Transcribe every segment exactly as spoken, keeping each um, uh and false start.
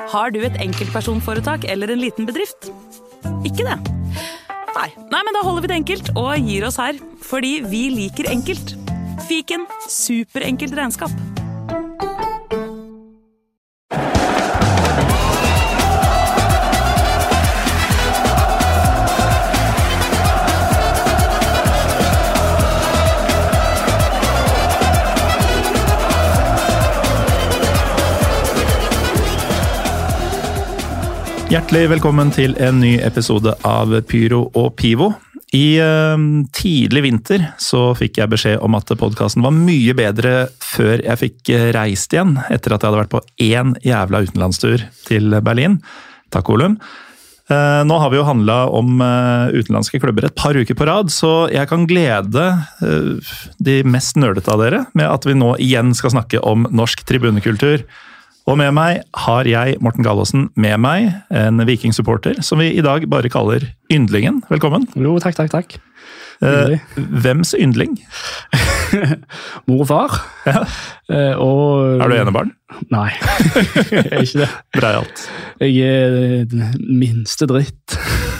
Har du et enkeltpersonforetak eller en liten bedrift? Ikke det? Nei. Nei, men da holder vi det enkelt og gir oss her. Fordi vi liker enkelt. Fiken, superenkelt regnskap. Hjertelig velkommen til en ny episode av Pyro og Pivo. I uh, tidlig vinter så fikk jeg beskjed om at podcasten var mye bedre før jeg fikk reist igjen, etter at jeg hadde vært på én jævla utenlandstur til Berlin. Takk, Olum. Uh, nå har vi jo handlet om uh, utenlandske klubber et par uker på rad, så jeg kan glede uh, de mest nerdete av dere med at vi nå igjen skal snakke om norsk tribunekultur. Og med meg har jeg, Morten Galaasen, med meg, en vikingsupporter, som vi i dag bare kaller Yndlingen. Velkommen. Jo, takk, takk, takk. Eh, hvems yndling? Mor og far. Ja. Eh, og... Er du enebarn? Nei, jeg er ikke det. Breialt. Jeg er den minste dritt.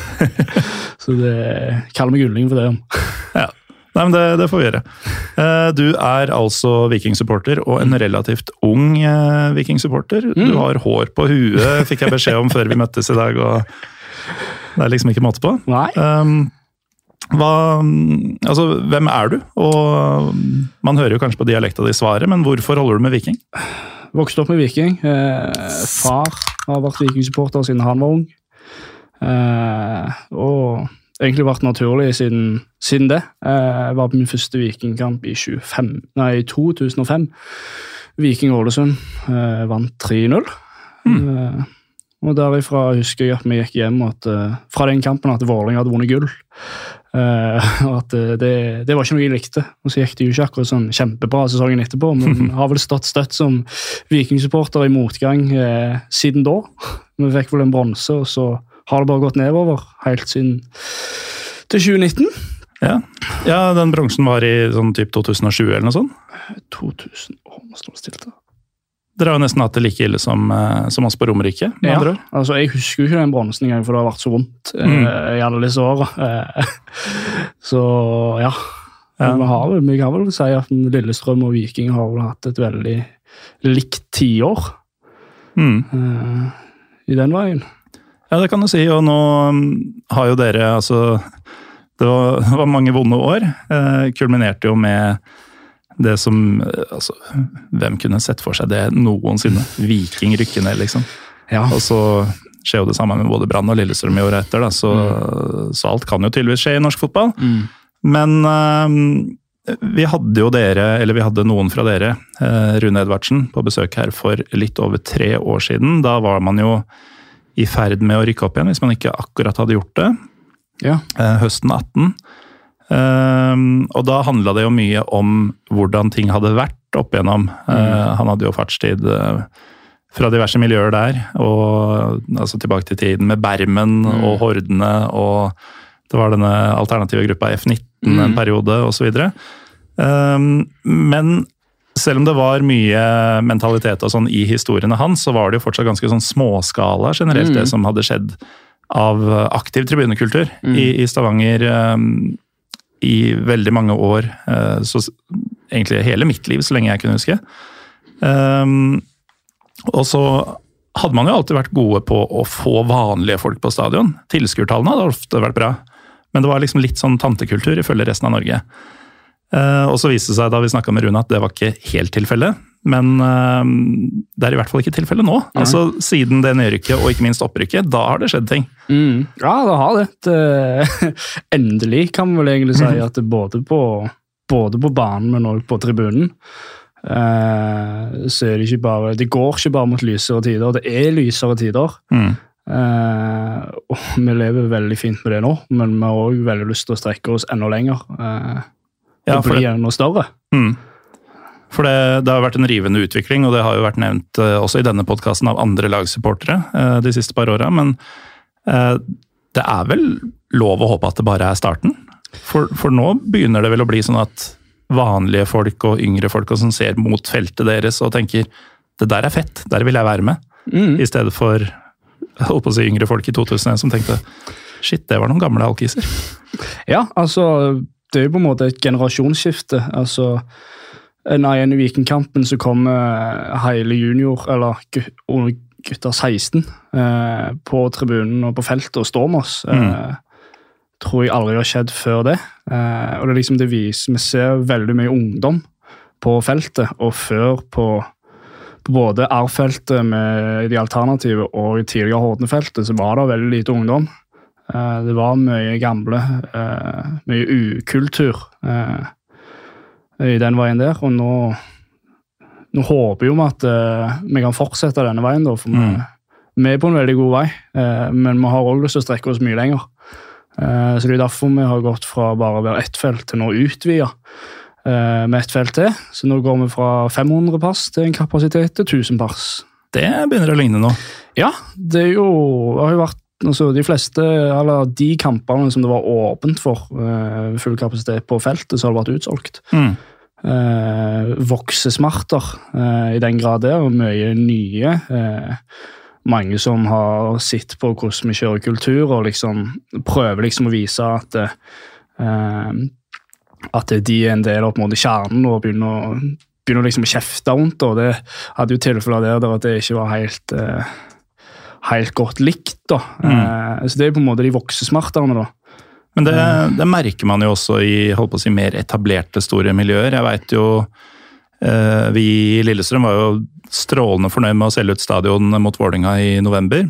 Så det kaller meg yndling for det. Ja. Nei, men det, det får vi gjøre. Du er altså vikingsupporter, og en relativt ung vikingsupporter. Mm. Du har hår på huet, fikk jeg beskjed om før vi møttes i dag, og det er liksom ikke måte på. Nei. Um, hva, altså, hvem er du? Og man hører jo kanskje på dialekta di svaret, men hvorfor holder du med viking? Vokste opp med viking. Eh, far har vært vikingsupporter siden han var ung. Eh, og... egentlig vært naturlig siden, siden det. Jeg var på min første vikingkamp i tjuefem, nei, to tusen og fem. Viking Ålesund eh, vant tre null. Mm. Eh, og derifra husker jeg at vi gikk hjem at, eh, fra den kampen at Vålerenga hadde vunnet gull. Eh, og at det, det var ikke noe jeg likte. Og så gikk det jo ikke akkurat sånn kjempebra sesongen etterpå, men har vel stått støtt som vikingsupporter i motgang eh, siden da. Vi fikk vel en bronse, og så har det bare gått nedover helt siden til tjue nitten. Ja, ja, den bronsen var i sånn typ to tusen og sju eller noe sånt. to tusen, å, nå står det stilt da. Dere har jo nesten hatt det like ille som, som oss på Romerike, med ja, andre år. Altså jeg husker jo ikke den bronsen engang, for det har vært så vondt mm. eh, i alle disse årene. så ja, ja. Vi, har, vi kan vel si at Lillestrøm og Viking har vel hatt et veldig likt tiår mm. eh, i den veien. Ja, det kan du si, og nå har jo dere, altså, det var, det var mange vonde år, eh, kulminerte jo med det som, altså, hvem kunne sett for seg det noensinne? Viking rykker ned, liksom. Ja. Og så skjer jo det samme med både Brann og Lillestrøm i året etter, da, så, mm. så alt kan jo tydeligvis skje i norsk fotball. Mm. Men eh, vi hadde jo dere, eller vi hadde noen fra dere, eh, Rune Edvardsen, på besøk her for litt over tre år siden. Da var man jo i ferd med å rykke opp igjen, hvis man ikke akkurat hadde gjort det. Ja. Eh, høsten atten. Eh, og da handlet det jo mye om hvordan ting hadde vært opp igjennom. Mm. Eh, han hadde jo fartstid eh, fra diverse miljøer der, og altså tilbake til tiden med Bermen mm. og Hordene, og det var denne alternative gruppa F nitten mm. en periode, og så videre. Eh, men selv om det var mye mentalitet og sånn i historiene hans, så var det jo fortsatt ganske sånn småskala generelt, mm. det som hadde skjedd av aktiv tribunekultur mm. i, i Stavanger um, i veldig mange år. Uh, så egentlig hele mitt liv, så lenge jeg kunne huske. Um, og så hadde man jo alltid vært gode på å få vanlige folk på stadion. Tilskuertallene hadde ofte vært bra, men det var liksom litt sånn tantekultur ifølge resten av Norge. Uh, og så viste det seg da vi snakket med Rune at det var ikke helt tilfelle, men uh, det er i hvert fall ikke tilfelle nå. Ja. Altså siden det nedrykket og ikke minst opprykket, da har det skjedd ting. Mm. Ja, det har det. det. Endelig kan man vel egentlig si at det både på, både på banen, men også på tribunen, uh, så er det ikke bare, det går ikke bare mot lysere tider, det er lysere tider. Mm. Uh, og vi lever veldig fint med det nå, men vi har også veldig lyst til å strekke oss enda lenger. Uh, Ja, for det blir noe større. Mm. For det, det har vært en rivende utvikling, og det har jo vært nevnt uh, også i denne podcasten av andre lagsupportere uh, de siste par årene, men uh, det er vel lov å håpe at det bare er starten? For, for nå begynner det vel å bli sånn at vanlige folk og yngre folk som ser mot feltet deres og tenker, det der er fett, der vil jeg være med. Mm. I stedet for, jeg holdt på å si, yngre folk i to tusen og en som tenkte, shit, det var noen gamle alkiser. Ja, altså, det er jo på en måte et generasjonsskifte. Altså, nei, i Vikingkampen så kom hele junior, eller gutter seksten, eh, på tribunen og på feltet og står med oss. Mm. Eh, tror jeg aldri har skjedd før det. Eh, og det er liksom det viser, vi ser veldig mye ungdom på feltet, og før på, på både R-feltet med de alternative og i tidligere Horten-feltet, så var det veldig lite ungdom. Eh, det var mye gamle, eh, mye ukultur eh, i den veien der, og nå Nå håper vi jo at uh, vi kan fortsette denne veien, da, for mm. vi, vi er på en veldig god vei, uh, men vi har også lyst til å strekke oss mye lenger. Uh, så det er derfor vi har gått fra bare å være ett felt til nå utvidet uh, med ett felt til. Så nå går vi fra fem hundre pass til en kapasitet til tusen pass. Det begynner å ligne nå. Ja, det er jo, det har jo vært altså, de fleste, eller de kampene som det var åpent for uh, full kapasitet på feltet, så har det vært utsolgt. Mm. Eh, voksesmarter eh, i den grad der, og mye nye eh, mange som har sett på hvordan vi kjører kultur og liksom prøver liksom å vise at eh, at de er en del av på en måte kjernen og begynner å, begynner liksom å kjefte rundt, og det hadde jo tilfeller der, der at det ikke var helt eh, helt godt likt da. Mm. Eh, så det er på en måte de voksesmarterne da. Men det, det merker man jo også i, holdt på å si, mer etablerte store miljøer. Jeg vet jo, eh, vi i Lillestrøm var jo strålende fornøyd med å selge ut stadion mot Vålinga i november.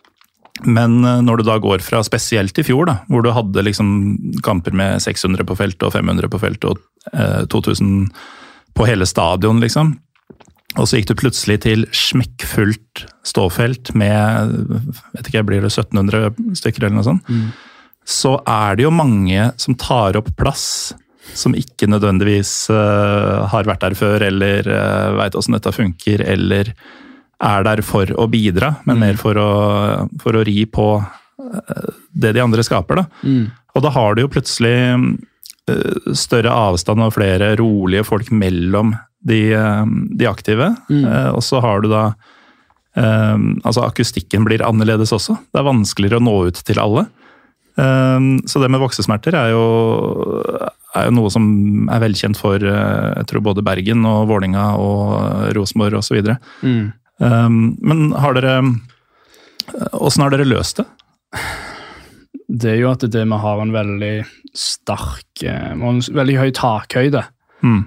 Men når du da går fra spesielt i fjor, da, hvor du hadde liksom kamper med seks hundre på feltet og fem hundre på feltet og eh, to tusen på hele stadion, liksom. Og så gikk du plutselig til smekkfullt ståfelt med, vet ikke, blir det sytten hundre stykker eller noe sånt. Mm. Så er det jo mange som tar opp plass, som ikke nødvendigvis uh, har vært der før, eller uh, vet hvordan dette funker, eller er der for å bidra, men mm. mer for å, for å ri på uh, det de andre skaper. Da. Mm. Og da har du jo plutselig uh, større avstand og flere rolige folk mellom de, uh, de aktive, mm. uh, og så har du da uh, altså akustikken blir annerledes også. Det er vanskeligere å nå ut til alle. Så det med voksesmerter er jo, er jo noe som er velkjent for jeg tror både Bergen og Vålinga og Rosenborg og så videre. Mm. Men har dere, hvordan har dere løst det? Det er jo at det vi har en veldig sterk, en veldig høy takhøyde. Mm.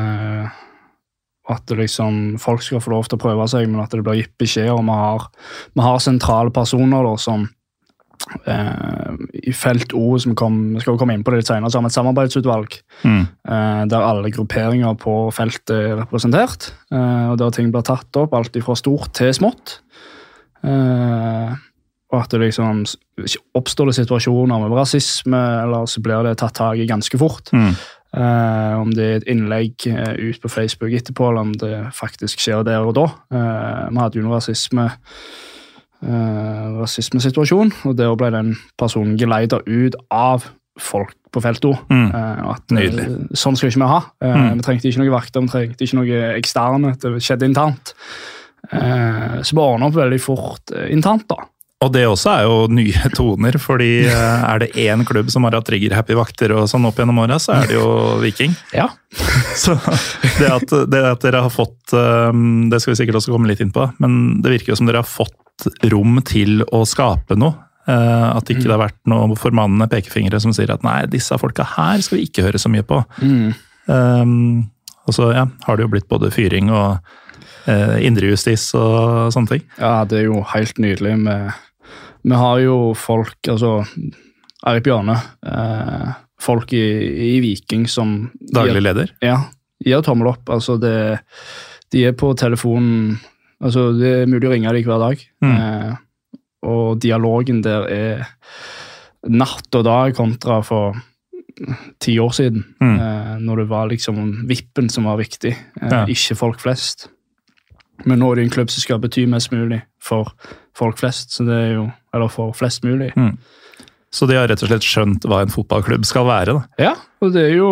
At det liksom, folk skal få lov til å prøve seg, men at det blir gitt beskjed, og vi har, vi har sentrale personer da, som Uh, i felt O, som kom, skal komme inn på det litt senere, så har vi et samarbeidsutvalg mm. uh, der alle grupperinger på feltet er representert, uh, og der ting blir tatt opp, alt fra stort til smått, uh, og at det liksom oppstår det situasjoner med rasisme, eller så blir det tatt tag i ganske fort. Mm. Uh, om det er et innlegg uh, ut på Facebook etterpå, eller om det faktisk skjer der og da. Uh, vi hadde jo noe rasisme Uh, rasismesituasjon, og der ble den personen geleidet ut av folk på feltet. Mm. Uh, at, Nydelig. Uh, sånn skal ikke vi ha. Uh, mm. Vi trengte ikke noe vakter, vi trengte ikke noe eksterne, det skjedde internt. Uh, så vi ordnet opp veldig fort uh, internt da. Og det også er jo nye toner, fordi uh, er det én klubb som har hatt trigger-happy vakter og sånn opp gjennom året, så er det jo Viking. Ja. Så det at, det at dere har fått, um, det skal vi sikkert også komme litt inn på, men det virker jo som dere har fått rom til å skape noe. At ikke det har vært noen formannende pekefingre som sier at nei, disse folka her skal vi ikke høre så mye på. Mm. Um, og så ja, har det jo blitt både fyring og uh, indrejustis og sånne ting. Ja, det er jo helt nydelig. Med, vi har jo folk, altså Erik Bjørne, uh, folk i, i Viking som daglig leder? Ja, gir tommel opp. Altså det, de er på telefonen. Altså, det er mulig å ringe deg hver dag, mm. eh, og dialogen der er natt og dag kontra for ti år siden, mm. eh, når det var liksom vippen som var viktig, eh, ja. Ikke folk flest. Men nå er det en klubb som skal bety mest mulig for folk flest, så det er jo, eller for flest mulig. Mm. Så de har rett og slett skjønt hva en fotballklubb skal være, da? Ja, og det er jo,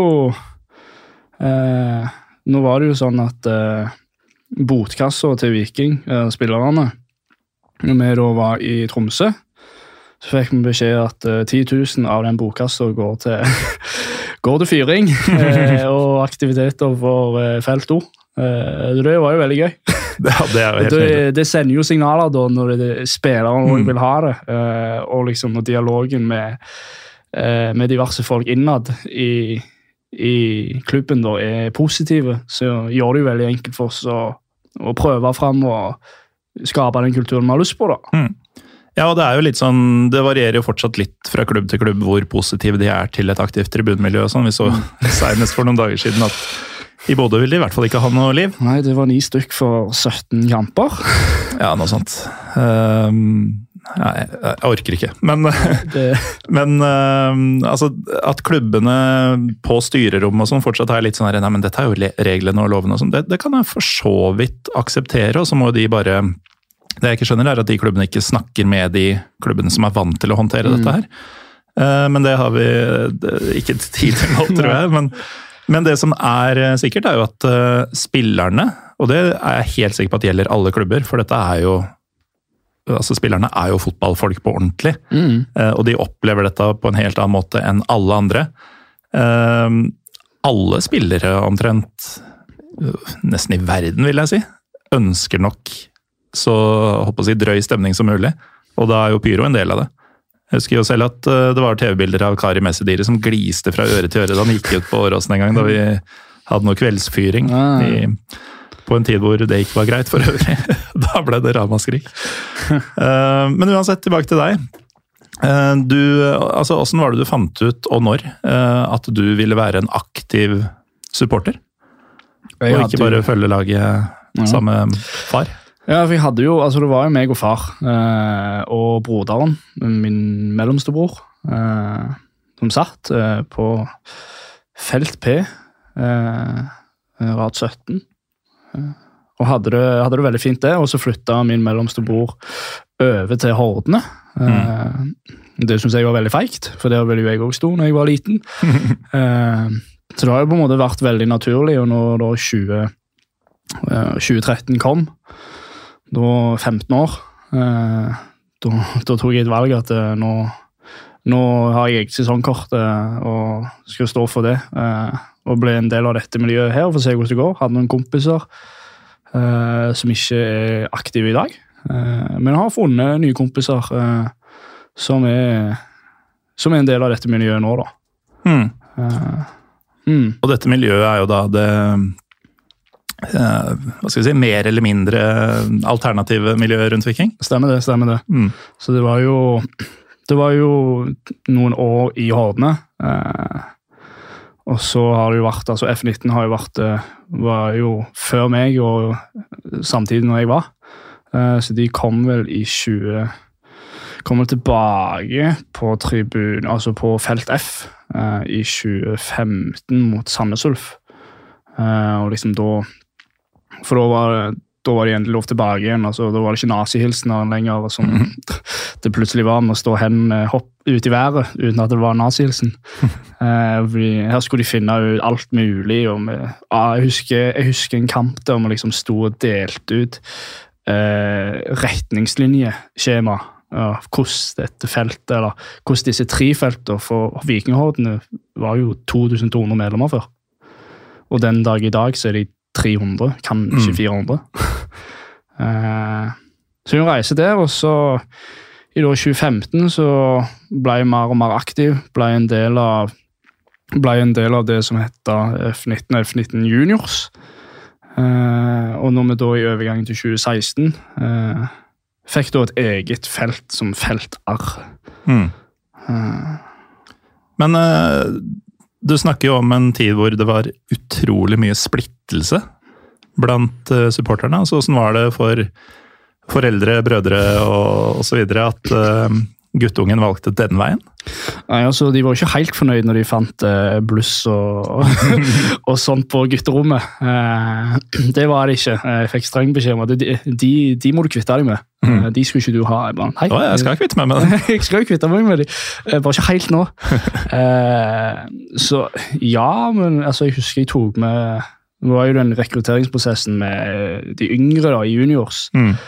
eh, nå var det jo sånn at eh, botkasser til Viking, eh, spillerne, når vi da var i Tromsø, så fikk vi beskjed at uh, ti tusen av den bokkassa går til, går til fyring uh, og aktiviteter for uh, felt to. Uh, det var jo veldig gøy. Ja, det, er jo helt det, det sender jo signaler da når det, spillere mm. vil ha det, uh, og liksom når dialogen med, uh, med diverse folk innad i, i klubben da er positive, så gjør det jo veldig enkelt for oss å, å prøve frem og skape den kulturen vi har lyst på da. Mm. Ja, og det er jo litt sånn, det varierer jo fortsatt litt fra klubb til klubb hvor positive de er til et aktivt tribunmiljø og sånn. Vi så senest for noen dager siden at i Bodø vil de i hvert fall ikke ha noe liv. Nei, det var ni stykk for sytten kamper. Ja, noe sånt. Um, nei, jeg orker ikke. Men, det... men um, altså, at klubbene på styrerom og sånn fortsatt er litt sånn her, nei, men dette er jo reglene og lovene og sånn, det, det kan jeg for så vidt akseptere, og så må de bare... Det jeg ikke skjønner er at de klubbene ikke snakker med de klubbene som er vant til å håndtere mm. dette her. Uh, men det har vi det, ikke tid til nå, tror jeg. Men, men det som er sikkert er jo at uh, spillerne, og det er jeg helt sikker på at gjelder alle klubber, for dette er jo, altså spillerne er jo fotballfolk på ordentlig, mm. uh, og de opplever dette på en helt annen måte enn alle andre. Uh, alle spillere omtrent, uh, nesten i verden vil jeg si, ønsker nok så håper jeg å si drøy stemning som mulig, og da er jo pyro en del av det. Jeg husker jo selv at det var T V-bilder av Kari Messediri som gliste fra øre til øre da han gikk ut på Åråsen en gang, da vi hadde noe kveldsfyring i, på en tid hvor det ikke var greit for øvrig. Da ble det ramaskrik. Men uansett, tilbake til deg. Du, altså, hvordan var det du fant ut, og når, at du ville være en aktiv supporter? Og ikke bare følge laget sammen med far? Ja, for jeg hadde jo, altså det var jo meg og far, eh, og broderen, min mellomste bror, eh, som satt eh, på felt P, eh, rad sytten, eh, og hadde det, hadde det veldig fint det, og så flyttet min mellomste bror over til Hordene. Eh, mm. Det synes jeg var veldig feigt, for der ville jo jeg også stå når jeg var liten. eh, så det har jo på en måte vært veldig naturlig, og når da tjue, eh, tjue tretten kom, da femten år, eh, da, da tok jeg et valg at eh, nå, nå har jeg eget sesongkort eh, og skal stå for det, eh, og ble en del av dette miljøet her, for å se hvordan det går. Hadde noen kompiser eh, som ikke er aktive i dag, eh, men har funnet nye kompiser eh, som, er, som er en del av dette miljøet nå da. Mm. Eh, mm. Og dette miljøet er jo da det Uh, hva skal vi si, mer eller mindre alternative miljøer rundt Viking? Stemmer det, stemmer det. Mm. Så det var jo det var jo noen år i Hordene, uh, og så har det jo vært, altså F nitten har jo vært, uh, var jo før meg og samtidig når jeg var, uh, så de kom vel i tjue, kom vel tilbake på tribun, altså på felt F uh, i tjue femten mot Sandnes Ulf, uh, og liksom da For da var, da var det endelig lov tilbake igjen, altså, da var det ikke nazihilsener lenger, som mm. det plutselig var med å stå hen hopp ut i været, uten at det var nazihilsen. eh, her skulle de finne ut alt mulig, og med, ah, jeg, husker, jeg husker en kamp der vi liksom stod og delte ut eh, retningslinjeskjema, ja, hvordan dette feltet, eller hvordan disse tre feltene for Vikinghordene var jo to tusen to hundre medlemmer før. Og den dag i dag så er de tre hundre, kanskje fire hundre. uh, så jeg reiser der, og så i tjue femten så ble jeg mer og mer aktiv, ble en del av, ble en del av det som heter F nitten og F nitten Juniors. Uh, og når vi da i overgangen til tjue seksten uh, fikk da et eget felt som felt R. Mm. Uh, Men uh, du snakker jo om en tid hvor det var utrolig mye splittelse blant uh, supporterne. Altså, hvordan var det for foreldre, brødre og, og så videre at uh, guttungen valgte den veien? Nei, altså, de var ikke helt fornøyd når de fant uh, bluss og, og sånt på gutterommet. Uh, det var det ikke. Jeg fikk streng beskjed om at de, de, de må du kvitte deg med. Uh, de skulle ikke du ha. Jeg, bare, Å, jeg skal kvitte meg med det. jeg skal kvitte meg med dem. Uh, bare ikke helt nå. Uh, så ja, men altså, jeg husker jeg tok med, det var jo den rekrutteringsprosessen med de yngre da, i juniors. Mm.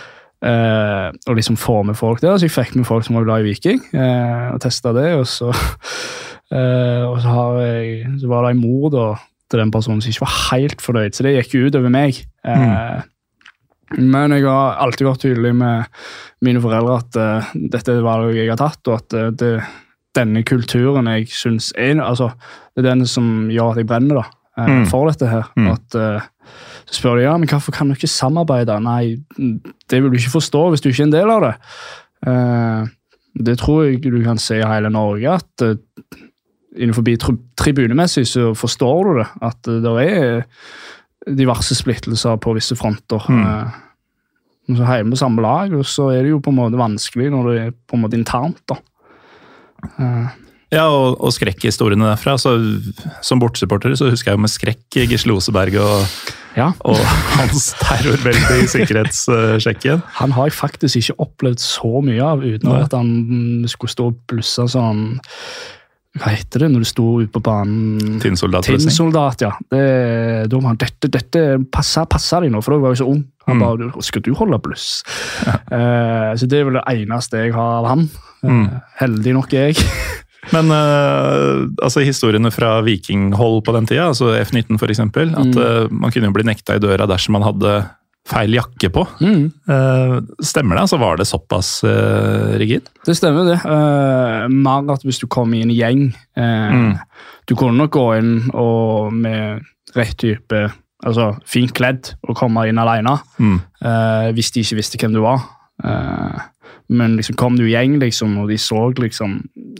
Uh, og liksom få med folk der, så jeg fikk med folk som var glad i Viking, uh, og testet det, og så, uh, og så, har jeg, så var det en mor da, til den personen som ikke var helt fornøyd, så det gikk jo ut over meg. Uh, mm. Men jeg har alltid vært tydelig med mine foreldre at uh, dette er valget jeg har tatt, og at uh, det, denne kulturen jeg synes er, altså, det er den som gjør at jeg brenner da, uh, mm. for dette her, mm. at uh, så spør de, ja, men hvorfor kan du ikke samarbeide? Nei, det vil du ikke forstå hvis du ikke er en del av det. Uh, det tror jeg du kan se i hele Norge, at uh, innenfor tri- tribunemessig så forstår du det, at uh, det er diverse splittelser på visse fronter. Mm. Uh, så hjemme på samme lag, og så er det jo på en måte vanskelig når det er på en måte internt da. Uh, Ja, og, og skrekkhistoriene derfra. Så, som bortsupporter så husker jeg jo med skrekk Gisle Oseberg og, ja. og hans terrorbelde i sikkerhetssjekken. Han har jeg faktisk ikke opplevd så mye av, uten ja. At han skulle stå og blusse sånn, hva heter det når du sto ute på banen? Tinnsoldat. Tinnsoldat, ja. Det, da var han, dette, dette passer, passer de nå, for da var jeg så ung. Han mm. bare, skal du holde bluss? Ja. Uh, så det er vel det eneste jeg har av han. Uh, mm. Heldig nok jeg. Men uh, altså historiene fra vikinghold på den tida, altså F nitten for eksempel, at mm. uh, man kunne jo bli nekta i døra dersom man hadde feil jakke på. Mm. Uh, stemmer det? Altså var det såpass uh, rigid? Det stemmer det. Uh, mer at hvis du kom i en gjeng, uh, mm. du kunne nok gå inn og med rett type, altså fint kledd, og komme inn alene, mm. uh, hvis de ikke visste hvem du var. Uh, men liksom kom du i gjeng, liksom, og de så liksom...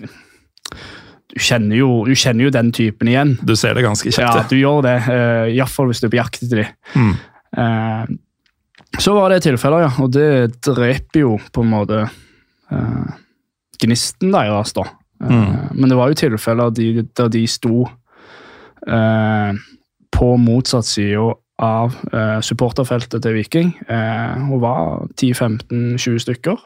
Du kjenner, jo, du kjenner jo den typen igjen. Du ser det ganske kjekt. Ja, du gjør det. Uh, I hvert fall hvis du er på jakt etter dem. Mm. Uh, så var det tilfeller, ja. Og det dreper jo på en måte uh, gnisten deres da. Uh, mm. Men det var jo tilfeller de, der de sto uh, på motsatt side av uh, supporterfeltet til Viking. Uh, og var ti femten tjue stykker.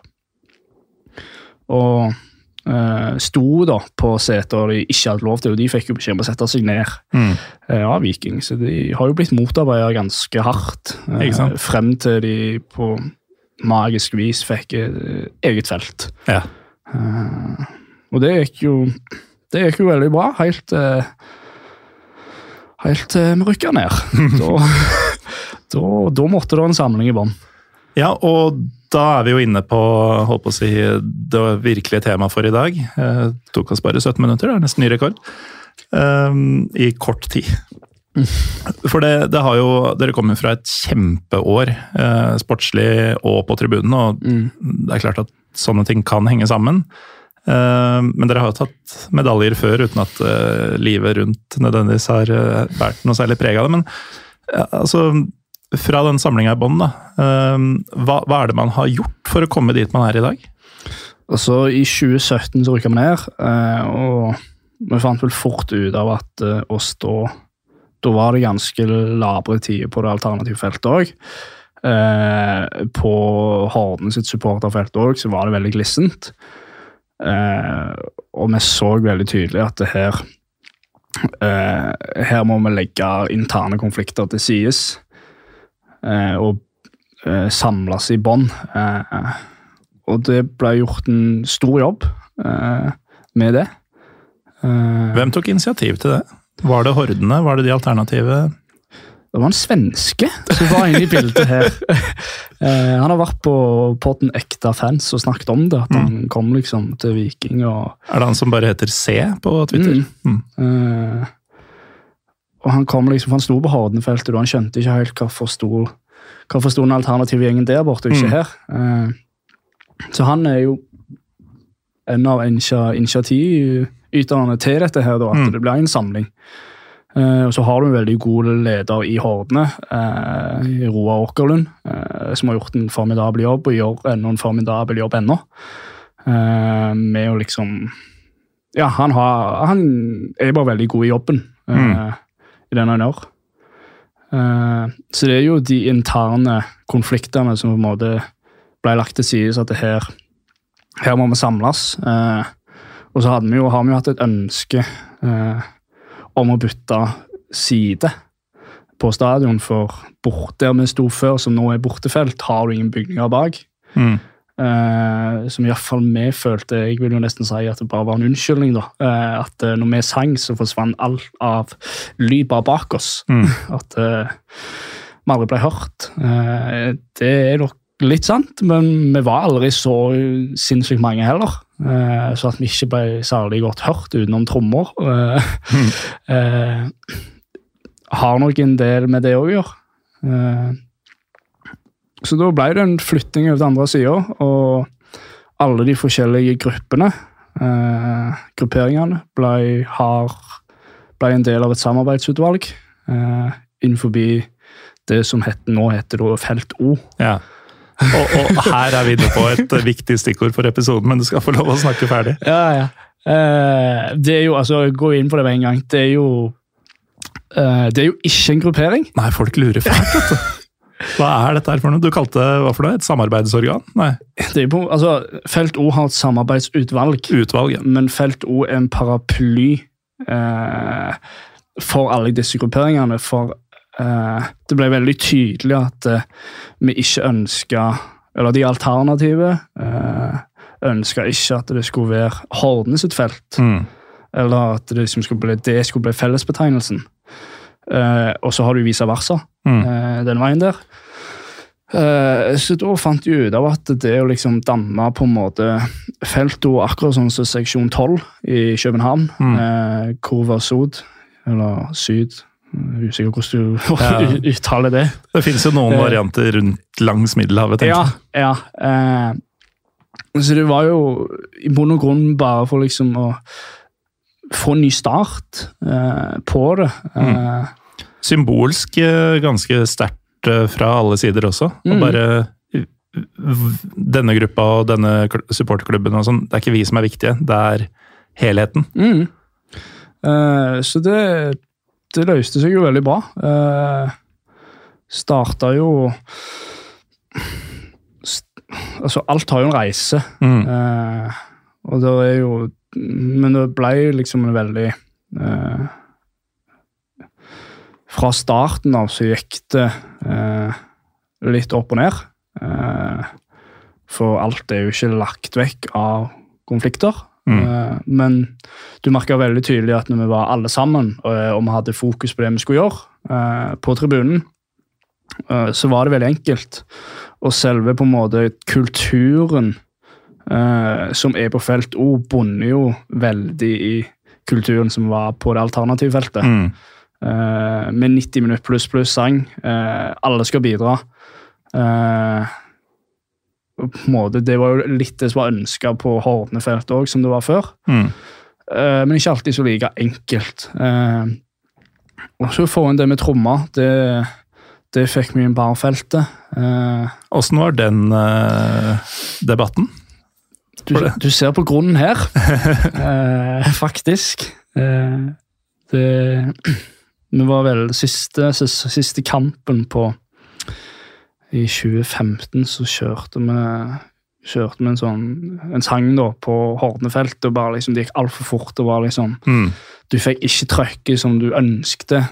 Og Uh, sto da på seter de ikke hadde lov til, og de fikk jo beskjed om å sette seg ned mm. uh, av Viking, så de har jo blitt motarbeidet ganske hardt uh, frem til de på magisk vis fikk uh, eget felt. Ja. Uh, og det gikk jo det gikk jo veldig bra, helt uh, helt uh, vi rykket ned. da, da, da måtte det en samling i bånd. Ja, og da er vi jo inne på, holdt på å si, det virkelige temaet for i dag. Det tok oss bare sytten minutter, det er nesten ny rekord. Um, I kort tid. For det, det har jo, dere kommer fra et kjempeår, eh, sportslig og på tribunen, og mm. det er klart at sånne ting kan henge sammen. Uh, men dere har jo tatt medaljer før, uten at uh, livet rundt nødvendigvis har uh, vært noe særlig preg av det. Men uh, altså... Fra den samlingen i bånd, da, hva, hva er det man har gjort for å komme dit man er i dag? Altså, I tjue sytten så rykket vi ned, og vi fant vel fort ut av at å stå, da var det ganske labre tider på det alternative feltet også. På Horden sitt supporterfelt også, så var det veldig glissent. Og vi så veldig tydelig at det her, her må vi legge interne konflikter til sides. Uh, og uh, samles i bånd. Uh, og det ble gjort en stor jobb uh, med det. Uh, Hvem tok initiativ til det? Var det Hordene? Var det de alternative? Det var en svenske som var inne i bildet her. uh, han har vært på podden Ekta Fans og snakket om det, at mm. han kom liksom til Viking. Og... Er det han som bare heter C på Twitter? Mm. Mm. Uh, Og han kom liksom, han sto på Hordenfeltet, og han skjønte ikke helt hva forstod, hva forstod den alternative gjengen der borte, og ikke mm. her. Uh, så han er jo en av initiativyterne til dette her, da, at mm. det ble en samling. Uh, og så har du en veldig god leder i Hordene, uh, Roar Åkerlund, uh, som har gjort en formidabel jobb, og gjør enda en formidabel jobb ennå. Uh, med å liksom... Ja, han, har, han er bare veldig god i jobben. Uh, mm. I denne han gjør. Uh, så det er jo de interne konfliktene som på en måte ble lagt til side, så at det her, her må vi samles. Uh, og så hadde vi jo, har vi jo hatt et ønske uh, om å bytte side på stadion, for bort der vi sto før, som nå er bortefelt, har du ingen bygninger bak. Mm. Uh, som i hvert fall vi følte, jeg vil jo nesten si at det bare var en unnskyldning da, uh, at uh, når vi sang så forsvann alt av lyd bare bak oss, Mm. at uh, vi aldri ble hørt. Uh, det er nok litt sant, men vi var aldri så sinnssykt mange heller, uh, så at vi ikke ble særlig godt hørt utenom trommer. Uh, Mm. uh, har nok en del med det å gjøre. Uh, Så da ble det en flytting over til andre siden, og alle de forskjellige gruppene, eh, grupperingene, ble, har, ble en del av et samarbeidsutvalg eh, innenfor det som heter, nå heter det Felt O. Ja. Og, og her er vi inne på et viktig stikkord for episoden, men du skal få lov å snakke ferdig. Ja, ja. Eh, det er jo, altså, gå inn på det med en gang, det er jo, eh, det er jo ikke en gruppering. Nei, folk lurer fælt, vet du. Hva er dette her for noe? Du kalte hva for noe? Et samarbeidsorgan? Nei. Det er på, altså, Felt O har et samarbeidsutvalg, Utvalg, ja. men Felt O er en paraply eh, for alle disse grupperingene, for eh, det ble veldig tydelig at eh, vi ikke ønsket, eller de alternative, eh, ønsket ikke at det skulle være Hordene sitt felt, Mm. eller at det liksom skulle bli, det skulle bli fellesbetegnelsen. Eh, og så har du vice versa, Mm. eh, den veien der. Eh, så da fant jeg ut av at det å liksom danne på en måte felto akkurat sånn som seksjon tolv i København, Mm. eh, hvor var Sod, eller Syd, jeg er usikker hvordan du Ja. uttaler det. Det finnes jo noen Eh. varianter rundt langs Middelhavet, tenker Ja, jeg. ja. Eh, så det var jo i bunn og grunn bare for liksom å få en ny start eh, på det. Eh, Symbolsk eh, ganske sterkt eh, fra alle sider også. Og Mm. bare eh, v- denne gruppa og denne kl- supporterklubben og sånn, det er ikke vi som er viktige, det er helheten. Mm. Eh, så det, det løste seg jo veldig bra. Uh, starta jo st Altså, alt har jo en reise. Mm. Eh, og det er jo Men det ble liksom en veldig eh, Fra starten av så gikk det eh, litt opp og ned. Eh, for alt er jo ikke lagt vekk av konflikter. Mm. Eh, men du merket veldig tydelig at når vi var alle sammen, og, og vi hadde fokus på det vi skulle gjøre, eh, på tribunen, eh, så var det veldig enkelt. Og selve på en måte kulturen eh, som er på felt O, bunner jo veldig i kulturen som var på det alternative feltet. Mm. Eh, med nitti minutter pluss pluss sang. Eh, alle skal bidra. Eh, og på en måte, det var jo litt det som var ønsket på Hordene-feltet også, som det var før. Mm. Eh, men ikke alltid så like enkelt. Eh, og så få inn det med trommer, det, det fikk vi inn på feltet. Eh, Hvordan var den eh, debatten? du, du ser på grunnen her, eh, faktisk. Eh, det, vi var vel siste, siste, siste kampen på i tjue femten, så kjørte vi kjørte vi en sånn en sang da på Hordene-feltet, og bare liksom det gikk alt for fort, og var liksom Mm. du fikk ikke trøkket som du ønskte.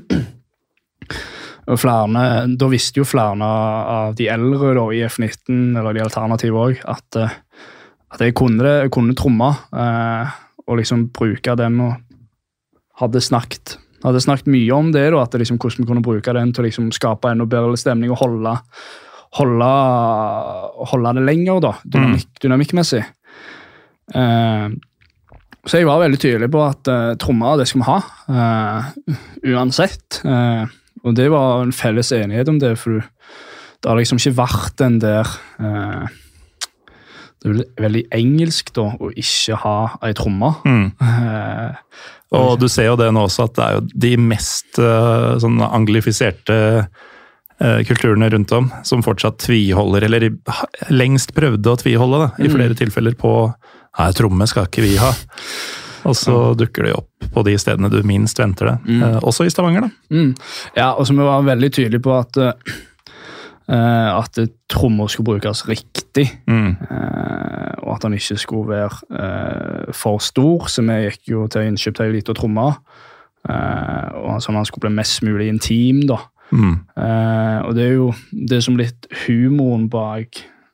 Og flere, da visste jo flere av de eldre da, i F nitten, eller de alternative også, at, eh, at jeg kunne, det, jeg kunne tromme, eh, og liksom bruke den, og hadde snakket, hadde snakket mye om det, da, at det liksom, hvordan vi kunne bruke den til å liksom skape enda bedre stemning, og holde, holde, holde det lenger, da, dynamikk, dynamikkmessig. Eh, så jeg var veldig tydelig på at uh, trommer, det skal vi ha, uh, uansett. Uh, og det var en felles enighet om det, for det har liksom ikke vært den der uh, det er veldig engelsk da, å ikke ha en tromme. Mm. Uh, Og du ser jo det nå også, at det er jo de mest uh, sånn anglifiserte uh, kulturene rundt om, som fortsatt tviholder, eller i, lengst prøvde å tviholde da, i flere mm. tilfeller på nei, tromme skal ikke vi ha. Og så ja. dukker det opp på de stedene du minst venter det. Mm. Uh, også i Stavanger da. Mm. Ja, og så vi var veldig tydelige på at uh, at trommer skulle brukes riktig, mm. uh, og at den ikke skulle være uh, for stor, så vi gikk jo til å innkjøpe en liten tromme, uh, og sånn at den skulle bli mest mulig intim da. Mm. Uh, og det er jo det som litt humoren bak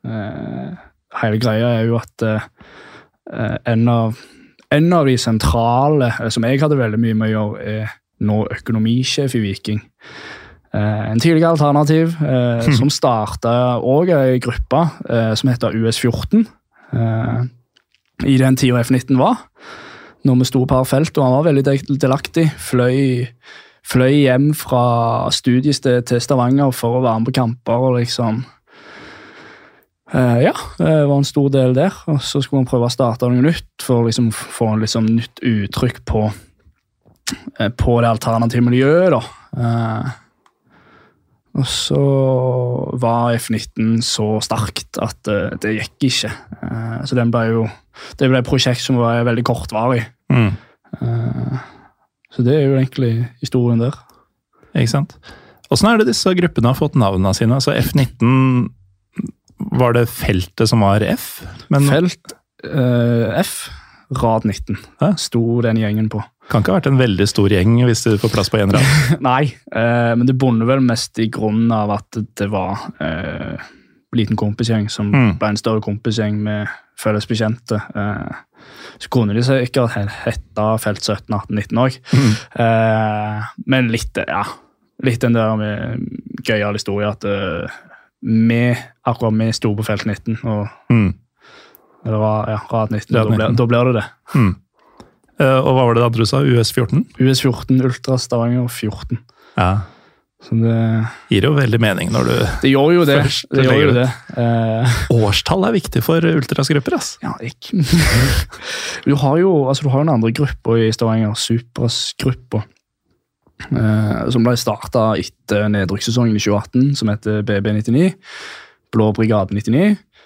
Eh, hele greia er jo at eh, en, av, en av de sentrale, eh, som jeg hadde veldig mye med å gjøre, er nå økonomisjef i Viking. Eh, en tidligere alternativ eh, som startet også en gruppe eh, som heter U S fjorten. Eh, I den tiden F nitten var. Når vi sto på her felt, og han var veldig del- delaktig. Fløy, fløy hjem fra studiested til Stavanger for å være med på kamper og liksom... Eh, ja, det var en stor del der. Og så skulle man prøve å starte noe nytt for å liksom få en liksom nytt uttrykk på, eh, på det alternative miljøet da. Eh, Og så var F nitten så sterkt at uh, det gikk ikke. Uh, så den ble jo, det ble et prosjekt som var veldig kortvarig. Mm. Uh, så det er jo egentlig historien der. Ikke sant? Hvordan er det disse gruppene har fått navnene sine? Så F nitten, var det feltet som var F? Men... Felt uh, F, rad nitten, ja. Sto den gjengen på. Kan ikke ha vært en veldig stor gjeng hvis du får plass på en rad. Nei, eh, men det bunner vel mest i grunnen av at det var eh, liten kompisgjeng som mm. ble en større kompisgjeng med felles bekjente. Eh, så kunne de sikkert hette felt sytten, atten, nitten også. Mm. Eh, men litt, ja, litt den der med gøyal historie at eh, vi, akkurat vi sto på felt nitten, og mm. det var ja, rad nitten, rad nitten. Da, ble, da blir det det. Mm. Og hva var det andre du sa? U S fjorten? U S fjorten, Ultra Stavanger fjorten. Ja. Så det gir jo veldig mening når du... Det gjør jo det. Det gjør jo det. Uh, Årstall er viktig for ultrasgrupper, ass. Ja, ikke. du har jo altså, du har en andre grupper i Stavanger, Supras-grupper, uh, som ble startet etter nedrykkssesongen i tjue atten, som heter B B nittini, Blå Brigade nittini.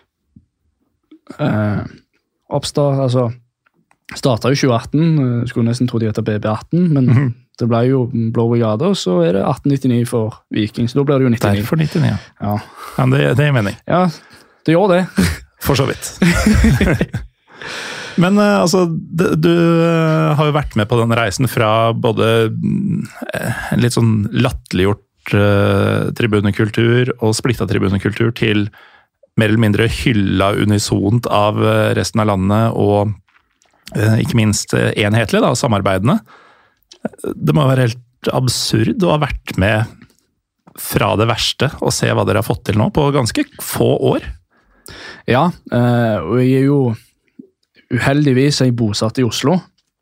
Uh, oppstart, altså... Startet jo tjue atten, skulle nesten tro de heter B B atten, men mm-hmm. det ble jo Blå Brigade, og så er det atten nittini for Viking, så da blir det jo nittini. Derfor nittini, ja. Ja. Ja, det, det gir mening. Ja, det gjør det. For så vidt. Men altså, du har jo vært med på den reisen fra både en litt sånn latterliggjort uh, tribunekultur og splittet tribunekultur til mer eller mindre hylla unisont av resten av landet og ikke minst enhetlig, da, samarbeidende. Det må være helt absurd å ha vært med fra det verste og se hva dere har fått til nå på ganske få år. Ja, og jeg er jo uheldigvis jeg er bosatt i Oslo.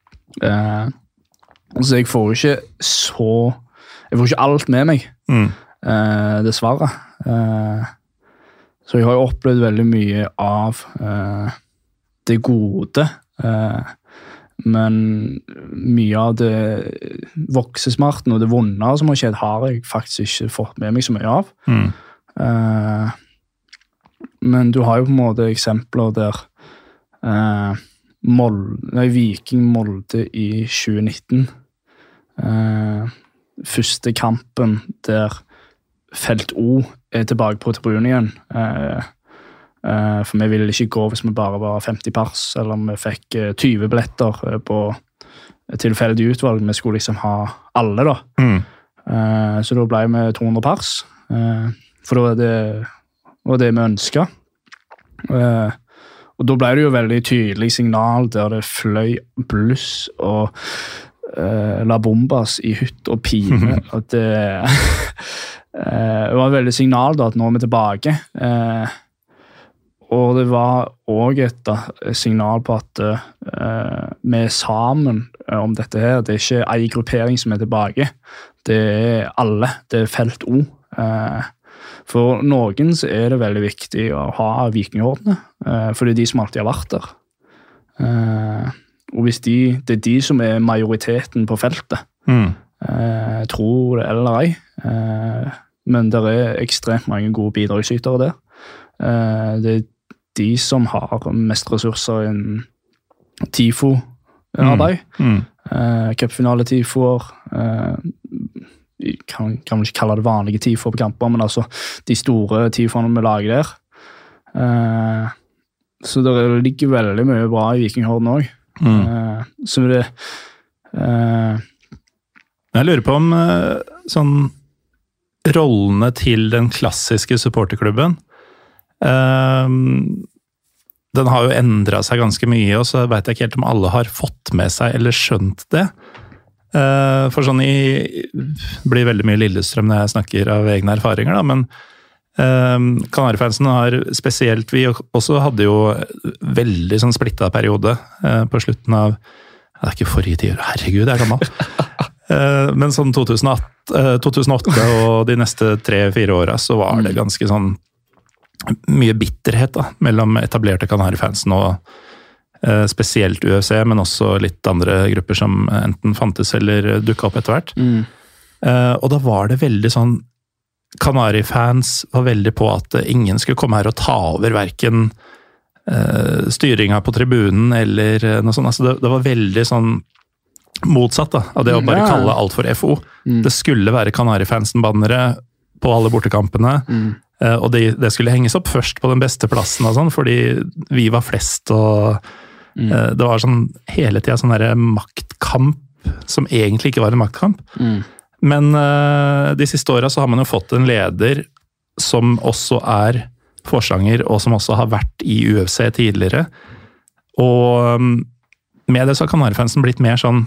Så jeg får jo ikke så... Jeg får ikke alt med meg, mm. dessverre. Så jeg har jo opplevd veldig mye av det gode, Uh, men mye av det voksesmarten og det vonde som har skjedd har jeg faktisk ikke fått med meg så mye av. Mm. Uh, men du har jo på en måte eksempler der uh, Molde, nei, Viking Molde i tjue nitten. Uh, første kampen der Felt O er tilbake på tribunen igjen. Uh, For vi ville ikke gå hvis vi bare var femti pers, eller om vi fikk tyve billetter på tilfeldig utvalg. Vi skulle liksom ha alle da. Mm. Så da ble vi to hundre pers. For det var det, var det vi ønsket. Og da ble det jo veldig tydelig signal der det fløy bluss og la bombas i hytt og pine. Mm. At det, det var et veldig signal da at nå er vi tilbake. Og det var også et, et signal på at uh, vi er sammen om dette her. Det er ikke en gruppering som er tilbake. Det er alle. Det er felt O. Uh, for noen så er det veldig viktig å ha vikinghordene, uh, for det er de som alltid har vært der. Uh, og hvis de, det er de som er majoriteten på feltet, mm. uh, tror det eller ei. Uh, men det er ekstremt mange gode bidragsytere der. Uh, det er de som har mest ressurser innen tifo-arbeid. Mm. Mm. Uh, Cupfinale-tifoer. Uh, kan, kan vel ikke kalle det vanlige tifoer på kamper, men altså de store tifoene vi lager der. Uh, så det ligger veldig mye bra i Vikinghorden også. Mm. Uh, så det... Uh, Jeg lurer på om uh, sånn rollene til den klassiske supporterklubben. Den har jo endret seg ganske mye, og så vet jeg ikke helt om alle har fått med seg eller skjønt det. For sånn i, blir veldig mye Lillestrøm når jeg snakker av egne erfaringer, da, men Kanarifansen har spesielt, vi også hadde jo veldig sånn splittet periode på slutten av, det er ikke forrige tiår, herregud, det er gammel. Men sånn to tusen åtte og de neste tre-fire årene så var det ganske sånn mye bitterhet da, mellom etablerte Kanarifansen og eh, spesielt U F C, men også litt andre grupper som enten fantes eller dukket opp etter hvert. Mm. Eh, og da var det veldig sånn, Kanarifans var veldig på at ingen skulle komme her og ta over hverken eh, styringa på tribunen eller noe sånt. Altså det, det var veldig sånn motsatt da, av det å bare kalle alt for F O. Mm. Det skulle være Kanarifansen-bannere på alle bortekampene, mm. og det, det skulle henges opp først på den beste plassen og sånn, fordi vi var flest, og mm. det var sånn hele tiden sånn der maktkamp som egentlig ikke var en maktkamp. Mm. Men de siste årene så har man jo fått en leder som også er forsanger, og som også har vært i U F C tidligere. Og med det så har Kanarifansen blitt mer sånn,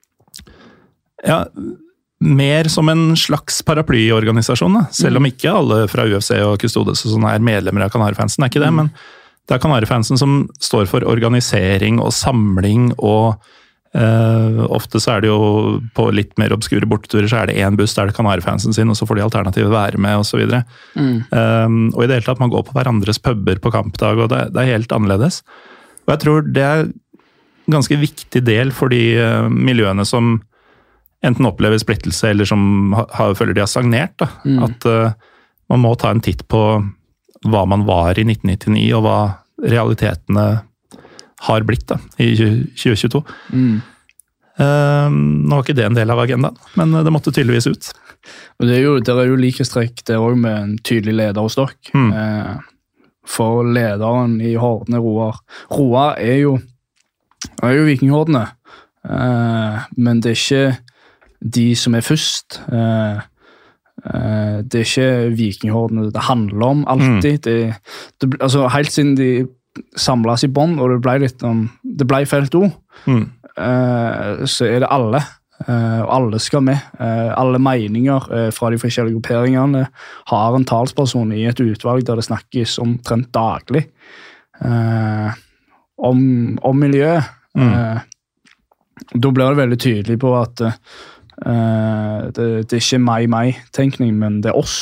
ja, mer som en slags paraplyorganisasjon, da. Selv om ikke alle fra U F C og Custodes og sånn er medlemmer av Kanarifansen, er ikke det, men det er Kanarifansen som står for organisering og samling, og eh, ofte så er det jo på litt mer obskure borteturer, så er det en buss der det er Kanarifansen sin, og så får de alternativet være med, og så videre. Mm. Um, og i det hele tatt, man går på hverandres puber på kampdag, og det, det er helt annerledes. Og jeg tror det er en ganske viktig del for de uh, miljøene som enten opplever splittelse, eller som har, føler de har stagnert. Da. Mm. At uh, man må ta en titt på hva man var i nitten nittini, og hva realitetene har blitt da, i tjue tjueto. Mm. Uh, nå var ikke det en del av agendaen, men det måtte tydeligvis ut. Og det er jo, der er jo likestrekk der også med en tydelig leder hos dere. Mm. Uh, for lederen i Hordene, Roar. Roar er jo, er jo Vikinghordene, uh, men det er ikke de som er først. Uh, uh, det er ikke Vikinghordene det handler om alltid. Mm. Det, det, altså, helt siden de samles i bånd, og det ble litt om, det ble felt ord, mm. uh, så er det alle. Uh, og alle skal med. Uh, alle meninger uh, fra de forskjellige grupperingene har en talsperson i et utvalg der det snakkes omtrent daglig uh, om, om miljøet. Mm. Uh, da blir det veldig tydelig på at uh, Uh, det, det er ikke meg-meg-tenkning, men det er oss.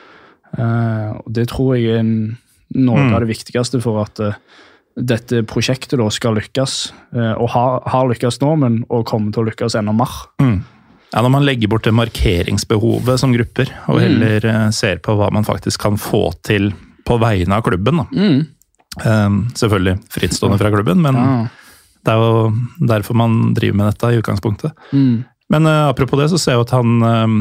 Uh, og det tror jeg er en, noe mm. av det viktigste for at uh, dette prosjektet da skal lykkes, uh, og har, har lykkes nå, men og kommer til å lykkes enda mer. Mm. Ja, når man legger bort det markeringsbehovet som grupper, og mm. heller uh, ser på hva man faktisk kan få til på vegne av klubben. Da. Mm. Um, selvfølgelig frittstående fra klubben, men ja. Det er jo derfor man driver med dette i utgangspunktet. Mm. Men uh, apropos det, så ser jeg at han,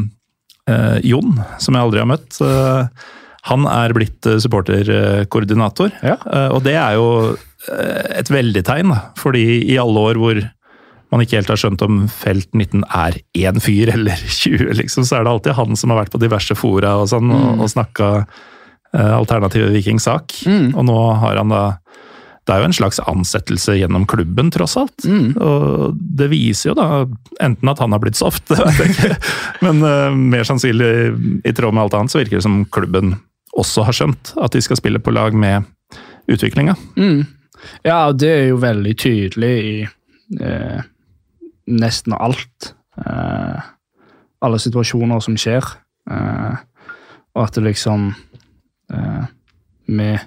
uh, Jon, som jeg aldri har møtt, uh, han er blitt uh, supporterkoordinator. Ja. Uh, og det er jo uh, et veldig tegn, da. Fordi i alle år hvor man ikke helt har skjønt om Felt nitten er én fyr eller tjue, liksom, så er det alltid han som har vært på diverse fora og sånn, mm. og, og snakket uh, alternative vikingsak. Mm. Og nå har han da det er jo en slags ansettelse gjennom klubben, tross alt. Mm. Og det viser jo da, enten at han har blitt soft, det vet jeg ikke, men uh, mer sannsynlig i tråd med alt annet, så virker det som klubben også har skjønt at de skal spille på lag med utviklinga. Mm. Ja, og det er jo veldig tydelig i eh, nesten alt. Eh, alle situasjoner som skjer. Eh, og at det liksom eh, med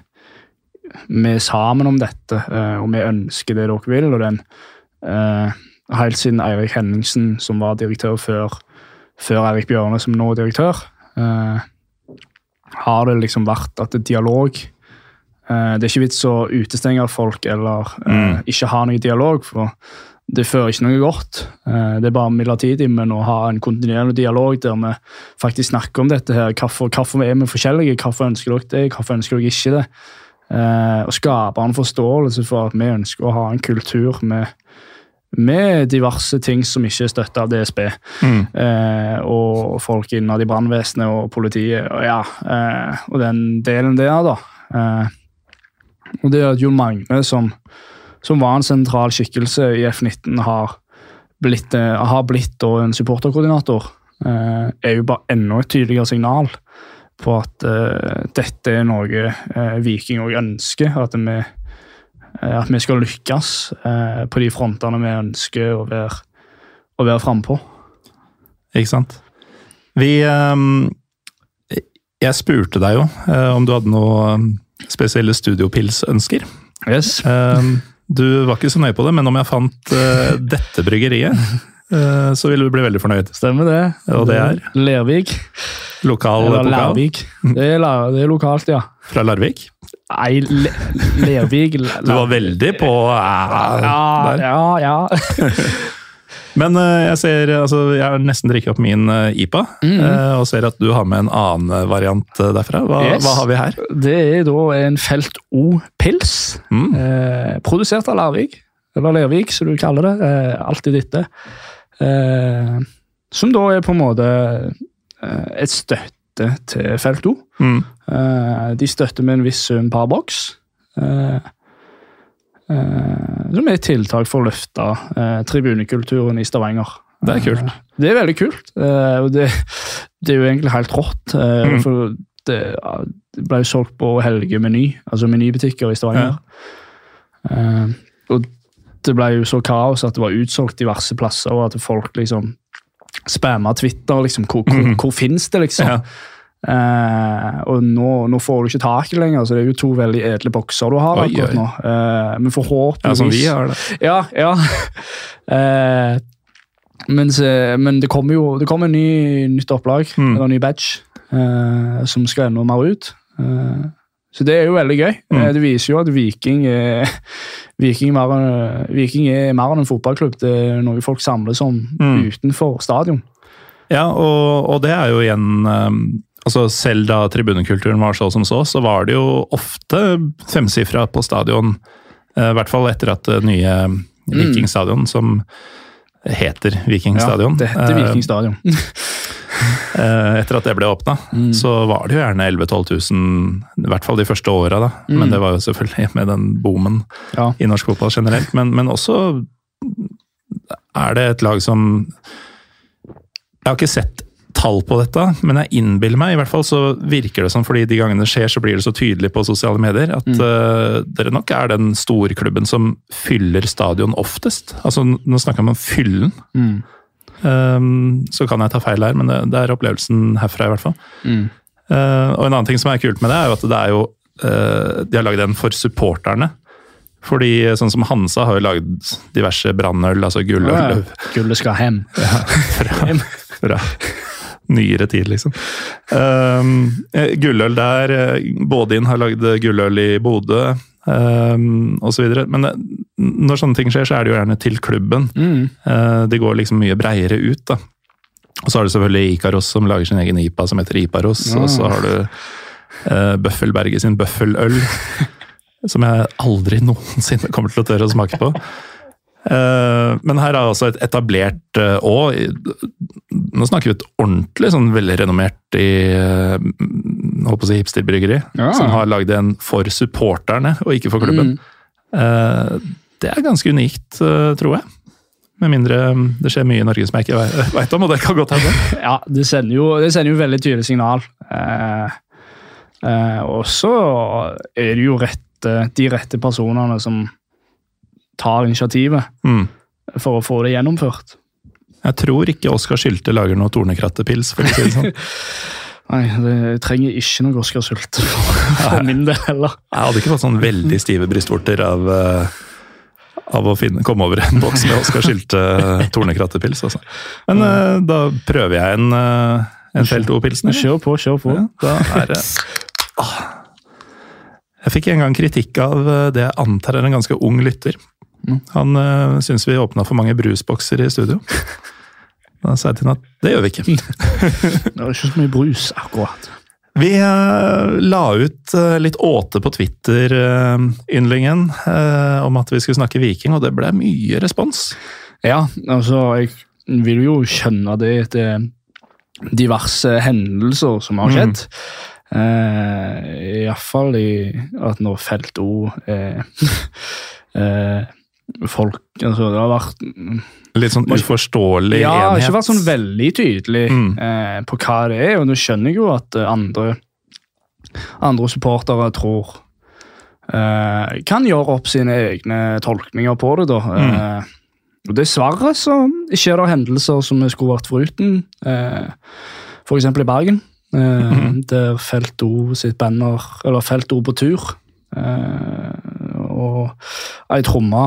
vi er sammen om dette, og vi ønsker det dere vil, og den uh, helt siden Eirik Henningsen, som var direktør før, før Eirik Bjørne, som nå er direktør, uh, har det liksom vært at det er dialog. Uh, det er ikke vits å utestenge folk, eller uh, mm. ikke ha noe dialog, for det fører ikke noe godt. Uh, det er bare midlertidig, men å ha en kontinuerlig dialog der vi faktisk snakker om dette her. Hvorfor, hvorfor er vi forskjellige? Hvorfor ønsker dere det? Hvorfor ønsker dere ikke det? Uh, og skape en forståelse for at vi ønsker å ha en kultur med, med diverse ting som ikke er støttet av D S B, mm. uh, og folk innad i brannvesenet og politiet, og ja, uh, og den delen der da. Uh, Og det at Jon Magne, som, som var en sentral skikkelse i F nitten, har blitt, har blitt en supporterkoordinator, er jo bare enda et tydeligere signal på at uh, dette er noe uh, Viking også ønsker, at vi, uh, at vi skal lykkes uh, på de frontene vi ønsker å være, å være fremme på. Ikke sant? Vi, um, jeg spurte deg jo uh, om du hadde noen spesielle studiopilsønsker. Yes. Um, du var ikke så nøye på det, men om jeg fant uh, dette bryggeriet, uh, så ville du bli veldig fornøyd. Stemmer det. Og det er? Lervik. Lokal Eller pokal? Larvik. Det er, det er lokalt, ja. Fra Larvik? Nei, Le Lervik. Du var veldig på uh, Ja, der. ja, ja. Men uh, jeg ser, altså, jeg har nesten drikket opp min uh, I P A, mm. uh, og ser at du har med en annen variant uh, derfra. Hva, yes. hva har vi her? Det er da en Felt O-pils, mm. uh, produsert av Larvik, eller Lervik, som du kaller det, uh, alltid dette. Uh, som da er på en måte et støtte til Felt O. Mm. Uh, de støtter med en viss sum per boks, uh, uh, som er et tiltak for å løfte uh, tribunekulturen i Stavanger. Det er kult. Uh, det er veldig kult, uh, og det, det er jo egentlig helt rått, uh, mm. for det, det ble jo solgt på Helge Meny, altså menybutikker i Stavanger. Ja. Uh, og det ble jo så kaos at det var utsolgt diverse plasser, og at folk liksom spammer Twitter, liksom, hvor, hvor, mm. hvor finnes det, liksom? Ja. Uh, og nå, nå får du ikke tak i lenger, så det er jo to veldig edle bokser du har oi, akkurat oi. nå. Uh, men forhåpentligvis... Ja, som vi har det. Ja, ja. uh, men, men det kommer jo det kommer en ny, nytt opplag, mm. eller en ny badge, uh, som skal enda mer ut. Uh, så det er jo veldig gøy. Mm. Uh, det viser jo at Viking er, Viking, mer, Viking er mer enn en fotballklubb. Det er noe folk samles om mm. utenfor stadion. Ja, og, og det er jo igjen... Um, altså selv da tribunekulturen var så som så, så var det jo ofte femsifra på stadion. Uh, I hvert fall etter at det nye mm. Vikingstadion, som heter Vikingstadion. Ja, det heter Vikingstadion. Uh, etter at det ble åpnet, mm. så var det jo gjerne elleve til tolv tusen, i hvert fall de første årene da. Mm. Men det var jo selvfølgelig med den boomen ja. I norsk fotball generelt. Men, men også er det et lag som... Jeg har ikke sett tall på dette, men jeg innbiller meg, i hvert fall så virker det som, fordi de gangene det skjer, så blir det så tydelig på sosiale medier, at mm. uh, dere nok er den storklubben som fyller stadion oftest. Altså, nå snakker man om fyllen. Mm. Um, så kan jeg ta feil her, men det, det er opplevelsen herfra i hvert fall. Mm. Uh, og en annen ting som er kult med det, er jo at det er jo, uh, de har laget den for supporterne. Fordi sånn som Hansa har jo laget diverse brandøl, altså gulløl. Ja, gullet skal hjem. Ja, fra, fra nyere tid, liksom. Um, gulløl der, Bådin har laget gulløl i Bodø, um, og så videre. Men det, når sånne ting skjer, så er det jo gjerne til klubben. Mm. Uh, de går liksom mye breiere ut, da. Og så har du selvfølgelig Ikaros som lager sin egen I P A som heter Iparos, ja. Og så har du uh, Bøffelberget sin Bøffeløl, som jeg aldri noensinne kommer til å tørre å smake på. Uh, men her er altså et etablert uh, og nå snakker vi et ordentlig sånn veldig renommert i uh, håper å si hipsterbryggeri, ja. Som har laget en for supporterne og ikke for klubben. Mm. Uh, det er ganske unikt, uh, tror jeg. Med mindre det skjer mye i Norge som jeg ikke vet om, og det kan godt hende. Ja, det sender jo, det sender jo veldig tydelig signal. Uh, uh, og så er det jo rette, de rette personene som tar initiativet mm. for å få det gjennomført. Jeg tror ikke Oskar Sylte lager noe tornekrattepils, for å si det sånn. Nei, det trenger ikke noe Oskar Sylte for, for min del heller. Jeg hadde ikke fått sånn veldig stive brystvorter av, av å finne, komme over en boks med Oskar Sylte tornekrattepils. Altså. Men mm. da prøver jeg en, en Felt O-pilsen. Kjør på, kjør på. Ja, da er det... Åh. Jeg fikk en gang kritikk av det jeg antar er en ganske ung lytter. Han uh, synes vi åpnet for mange brusbokser i studio. Da sa jeg til henne at det gjør vi ikke. Det var ikke så mye brus, akkurat. Vi uh, la ut uh, litt åte på Twitter, uh, yndlingen, uh, om at vi skulle snakke Viking, og det ble mye respons. Ja, altså, jeg vil jo skjønne det etter diverse hendelser som har skjedd. Uh, I hvert fall i at når felt O er uh, folk, altså det har vært litt sånn uforståelig ja, enhet. Ja, ikke vært sånn veldig tydelig mm. uh, på hva det er, og nå skjønner jeg jo at andre, andre supportere tror uh, kan gjøre opp sine egne tolkninger på det da. Mm. Uh, og dessverre så skjer det hendelser som vi skulle vært foruten, uh, for eksempel i Bergen. Uh, mm-hmm. Der Felt O sitt banner, eller Felt O på tur, uh, og ei tromme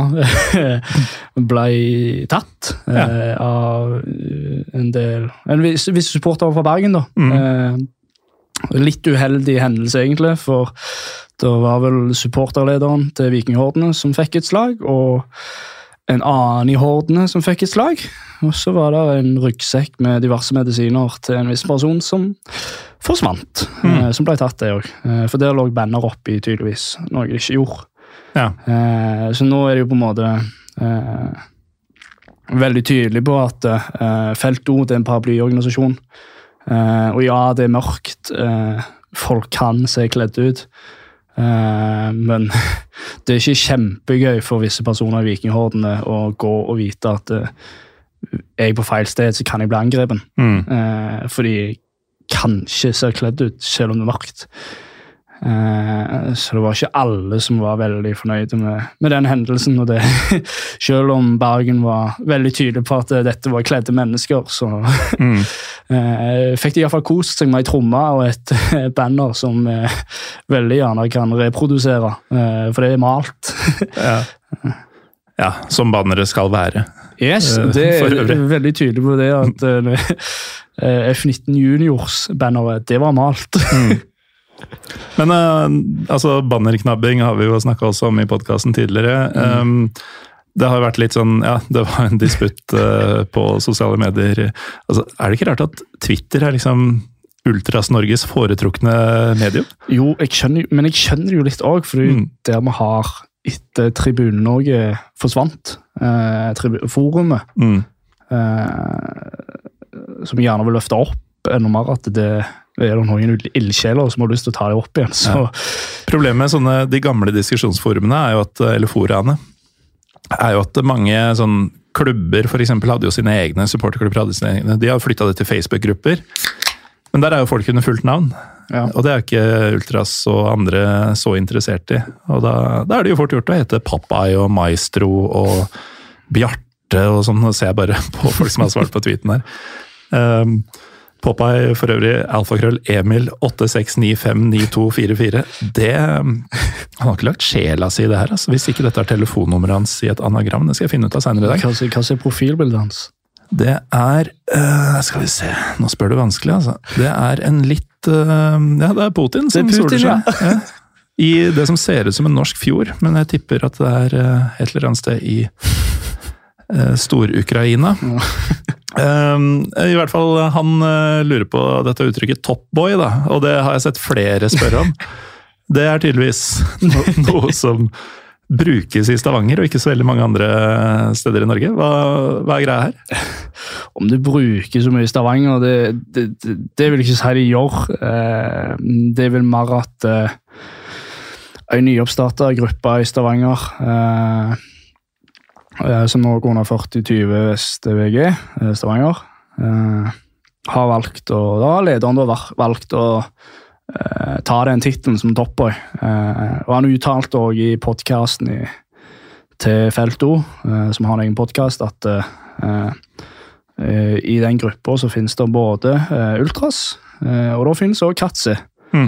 ble tatt uh, ja. Av en del en viss, viss supporter fra Bergen da. Mm. Uh, litt uheldig hendelse egentlig, for det var vel supporterlederen til Vikinghordene som fikk et slag, og en annen i Hordene som fikk et slag. Og så var det en ryggsekk med diverse medisiner til en viss person som forsvant, mm. eh, som ble tatt det også. Eh, for der lå banner oppi tydeligvis, noe de ikke gjorde. Ja. Eh, så nå er det jo på en måte eh, veldig tydelig på at eh, Felt O det er en paraplyorganisasjon. Eh, og ja, det er mørkt. Eh, folk kan se kledd ut. Uh, men det er ikke kjempegøy for visse personer i Vikinghordene å gå og vite at uh, jeg er på feil sted, så kan jeg bli angrepen. Mm. Uh, fordi jeg kanskje ser kledd ut, selv om det er mørkt. Uh, så det var ikke alle som var veldig fornøyde med, med den hendelsen. Og det, selv om Bergen var veldig tydelig på at dette var kledde mennesker, så mm. uh, fikk de i hvert fall kost seg med en tromme og et banner som uh, veldig gjerne kan reprodusere, uh, for det er malt. ja. ja, som bannere skal være. Yes, det er veldig tydelig på det at uh, F nitten juniors banneret, det var malt. mm. Men uh, altså bannerknabbing har vi jo snakket også om i podcasten tidligere. Mm. Um, det har vært litt sånn, ja, det var en disputt uh, på sosiale medier. Altså, er det ikke rart at Twitter er liksom Ultras Norges foretrukne medium? Jo, jeg skjønner, men jeg skjønner jo litt også, for mm. der vi har etter Tribune-Norge forsvant, uh, tribu- forumet, mm. uh, som gjerne vil løfte opp enda mer at det er det noen ildsjeler som har lyst til å ta det opp igjen. Så. Ja. Problemet med sånne, de gamle diskusjonsforumene er jo at, eller foraene, er jo at mange sånn, klubber for eksempel hadde jo sine egne, supporterklubber hadde sine egne, de har flyttet det til Facebook-grupper, men der er jo folk under fullt navn, ja. Og det er jo ikke Ultras og andre så interessert i, og da, da er det jo fort gjort å hete Popeye og Maestro og Bjarte og sånn, og ser jeg bare på folk som har svart på tweeten her. Um, Popeye for øvrig, alfakrøll Emil åtte seks ni fem ni to fire fire. Det, han har ikke lagt sjela si i det her, altså, hvis ikke dette er telefonnummeret hans i et anagram. Det skal jeg finne ut av senere i dag. Hva, hva er profilbildet hans? Det er, uh, skal vi se, nå spør du vanskelig, altså. Det er en litt, uh, ja, det er Putin som soler seg. Ja. I det som ser ut som en norsk fjord, men jeg tipper at det er uh, et eller annet sted i uh, Stor-Ukraina. Ja. Um, I hvert fall, han uh, lurer på dette uttrykket Topboy, da, og det har jeg sett flere spørre om. Det er tydeligvis no noe som brukes i Stavanger, og ikke så veldig mange andre steder i Norge. Hva, hva er greia her? Om det brukes så mye i Stavanger, det, det, det, det vil ikke si det gjør. Uh, det er vel mer at uh, en nyoppstartet gruppe i Stavanger uh, som nå går under førti tjue Vest V G, Stavanger, eh, har valgt å, da har lederen da valgt å eh, ta den titlen som Topboy. Eh, og han uttalte også i podcasten i, til Felt O, eh, som har en egen podcast, at eh, eh, i den gruppa så finnes det både eh, Ultras, eh, og da finnes også Katze. Mm.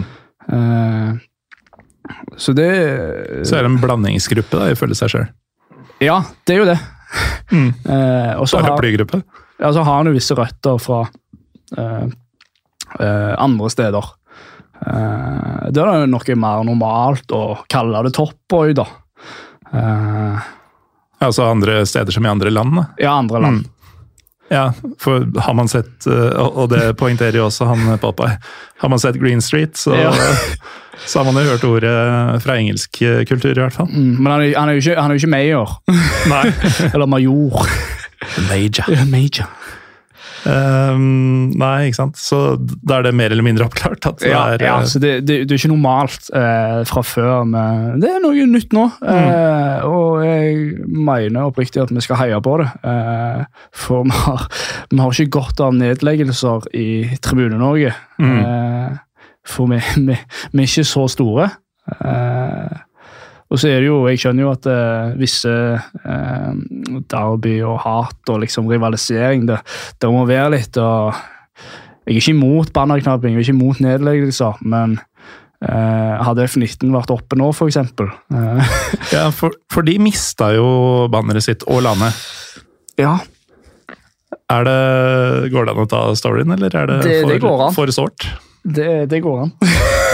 Eh, så det... Så er det en blandingsgruppe da, ifølge seg selv? Ja, det er jo det. Mm. Eh, og så har, ja, så har han jo visse røtter fra eh, eh, andre steder. Eh, det er noe mer normalt å kalle det Topboy, da. Eh, altså andre steder som i andre land, da? Ja, andre land. Mm. Ja, for har man sett, og det poengterer jo også han Popeye, har man sett Green Street, så... Ja. Så har man jo hørt ordet fra engelsk kultur i hvert fall. Mm, men han er, han er jo ikke, han er jo ikke major. Nei. Eller major. Major. Major. Um, nei, ikke sant? Så da er det mer eller mindre oppklart at det ja, er... Ja, så det, det, det er ikke normalt eh, fra før, men det er noe nytt nå. Mm. Eh, og jeg mener oppriktig at vi skal heie på det. Eh, for vi har, vi har ikke godt av nedleggelser i Tribune-Norge. Mm. Eh, for vi, vi, vi er ikke så store. Eh, og så er det jo, jeg skjønner jo at uh, visse uh, derby og hat og liksom rivalisering, det, det må være litt, og jeg er ikke imot bannerknapping, jeg er ikke imot nedleggelser, men uh, hadde F nitten vært oppe nå, for eksempel. Uh, ja, for, for de mistet jo banneret sitt og landet. Ja. Er det, går det an å ta storyen, eller er det, det for, det går an. for sårt? Det, det går an.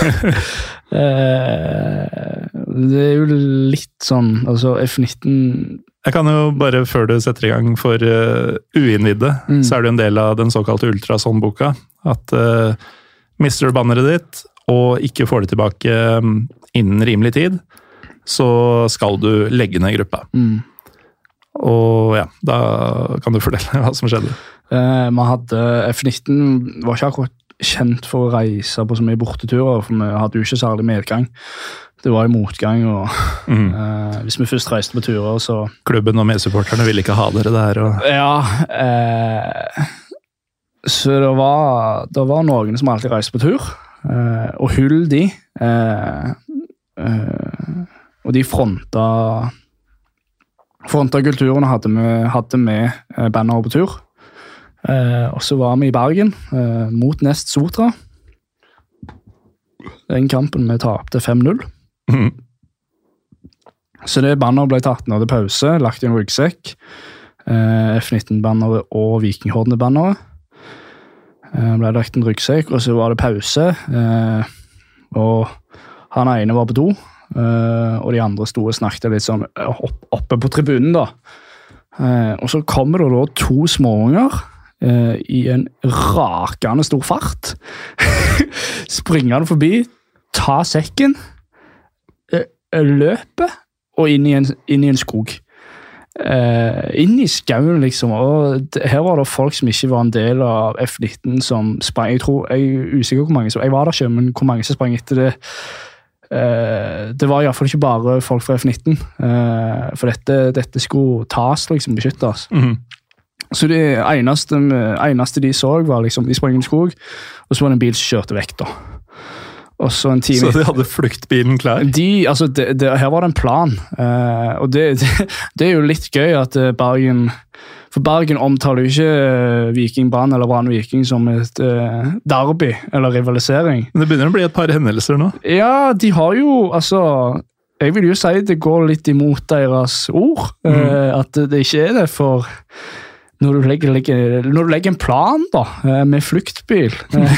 uh, det er jo litt sånn, altså F nitten... Jeg kan jo bare, før du setter i gang for uh, uinnvidde, mm. så er det jo en del av den såkalte ultrasonboka, at uh, mister du banneret ditt, og ikke får det tilbake um, innen rimelig tid, så skal du legge ned gruppa. Mm. Og ja, da kan du fortelle hva som skjedde. Uh, man hadde, F nitten var ikke akkurat kjent for å reise på så mye borteturer, for vi hadde jo ikke særlig medgang. Det var i motgang, og mm. uh, hvis vi først reiste på turer, så... Klubben og medsupporterne ville ikke ha dere der, og... Ja, uh, så det var, det var noen som alltid reiste på tur, uh, og hull de, uh, uh, og de fronta, fronta kulturen hadde med, hadde med banner på tur. Uh, og så var vi i Bergen, uh, mot Nest Sotra. Den kampen vi tapte fem null. Mm. Så det banner ble tatt ned til pause, lagt i en ryggsekk. Uh, F nitten-bannere og Vikinghordene-bannere. Uh, ble lagt i en ryggsekk, og så var det pause. Uh, og han ene var på do, uh, og de andre stod og snakket litt sånn opp, oppe på tribunen da. Uh, og så kommer det da to småunger, Uh, i en rakende stor fart. Springer forbi, ta sekken, uh, løper, og inn i en, inn i en skog. Uh, inn i skauen, liksom. Og det, her var det folk som ikke var en del av F nitten som sprang. Jeg tror, jeg er usikker hvor mange som, jeg var der ikke, men hvor mange som sprang etter det. Uh, det var i hvert fall ikke bare folk fra F nitten. Uh, for dette, dette skulle tas, liksom, beskyttes. Mhm. Så det eneste, eneste de så var liksom, de sprang i en skog, og så var det en bil som kjørte vekk da. Og så en time... Så de hadde fluktbilen klar? De, altså, det, det, her var det en plan. Uh, og det, det, det er jo litt gøy at Bergen... For Bergen omtaler jo ikke Viking Brann eller Brann Viking som et uh, derby eller rivalisering. Men det begynner å bli et par hendelser nå. Ja, de har jo, altså... Jeg vil jo si det går litt imot deres ord. Mm. Uh, at det ikke er det for... Når du, legger, legger, når du legger en plan da, med fluktbil,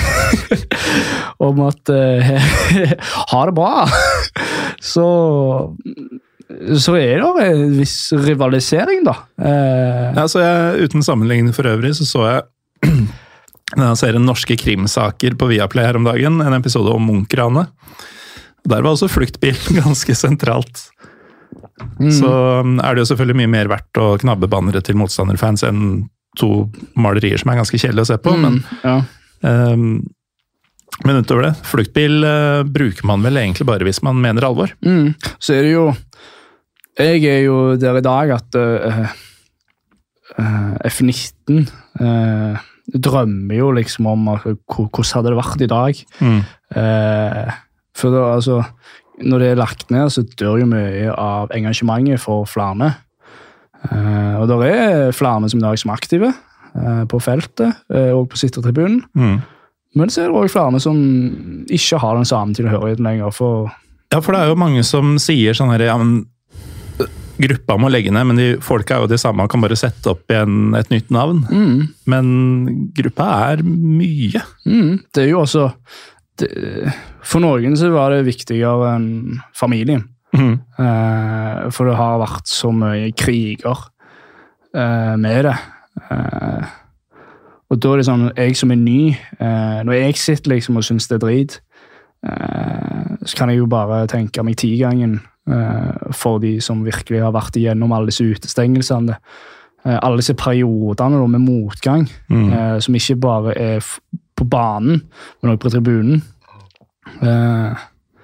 om at uh, ha det bra, så, så er det en viss rivalisering da. Uh, ja, så jeg, uten sammenligning for øvrig, så så jeg denne serien Norske Krimsaker på Viaplay her om dagen, en episode om Munch-ranet. Der var også fluktbil ganske sentralt. Mm. Så er det jo selvfølgelig mye mer verdt å knabbe bannere til motstanderfans enn to malerier som er ganske kjedelige å se på, mm, men, ja. um, men utover det, fluktbil uh, bruker man vel egentlig bare hvis man mener alvor. Mm. Så er det jo, jeg er jo der i dag at uh, uh, F nitten uh, drømmer jo liksom om uh, hvordan hadde det vært i dag. Mm. Uh, for da, altså når det er lagt ned, så dør jo mye av engasjementet for flere. Uh, og det er flere som i dag som er aktive uh, på feltet, uh, og på sittertribunen. Mm. Men så er det også flere som ikke har den samme tilhørigheten lenger. For... Ja, for det er jo mange som sier sånn her, ja, men gruppa må legge ned, men de, folk er jo de samme, kan bare sette opp igjen et nytt navn. Mm. Men gruppa er mye. Mm. Det er jo også... For noen så var det viktigere enn familien. Mm. Uh, for det har vært så mye kriger uh, med det. Uh, og da er det sånn, jeg som er ny, uh, når jeg sitter liksom og synes det er drit, uh, så kan jeg jo bare tenke meg ti gangen uh, for de som virkelig har vært igjennom alle disse utestengelsene. alle disse periodene da, med motgang, Mm. eh, som ikke bare er f på banen, men også på tribunen. Eh,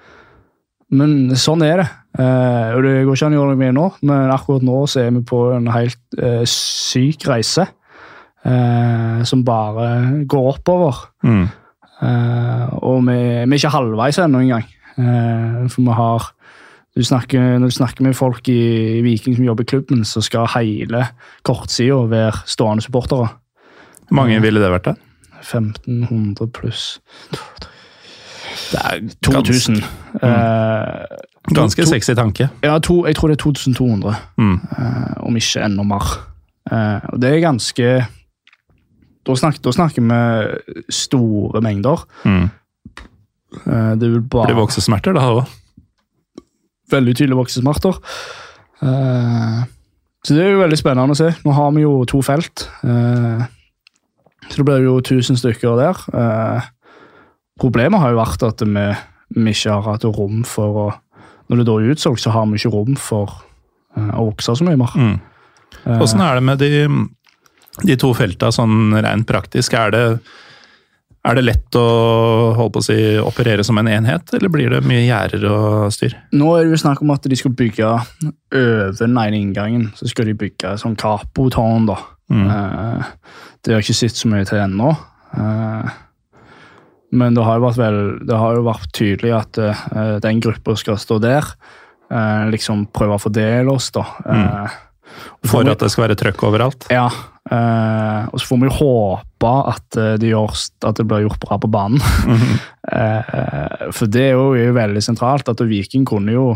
men sånn er det. Eh, og det går ikke an å gjøre noe med nå, men akkurat nå så er vi på en helt eh, syk reise, eh, som bare går oppover. Mm. Eh, og vi, vi er ikke halvveis ennå engang. Eh, for vi har du snakker, når du snakker med folk i, i Viking som jobber i klubben, så skal hele kortsiden være stående supportere. Hvor mange ville det vært det? femten hundre pluss. Det er Gans- to tusen. Mm. Eh, Ganske to, sexy tanke. Ja, to, jeg tror det er to tusen to hundre, Mm. eh, om ikke enda mer. Eh, og det er ganske... Da snakker, da snakker vi store mengder. Mm. Eh, det vil bare... Blir voksesmerter da også. Veldig tydelige voksesmerter. Eh, så det er jo veldig spennende å se. Nå har vi jo to felt. Eh, så det blir jo tusen stykker der. Eh, problemet har jo vært at vi, vi ikke har hatt rom for å... Når det da er utsolgt, så har vi ikke rom for eh, å vokse så mye mer. Mm. Hvordan er det med de, de to feltene sånn rent praktisk? Er det, er det lett å, holde på å si, operere som en enhet, eller blir det mye gjerder og styr? Nå er det jo snakk om at de skal bygge over den ene inngangen, så skal de bygge sånn kapotårn da. Mm. Eh, det har jeg ikke sett så mye til ennå. Eh, men det har jo vært, vel, det har jo vært tydelig at eh, den gruppen skal stå der, eh, liksom prøve å fordele oss da. Eh, For at det skal være trøkk overalt? Ja, eh, og så får vi håpe at det, gjør, at det blir gjort bra på banen. Mm-hmm. eh, for det er jo, er jo veldig sentralt at Viking kunne jo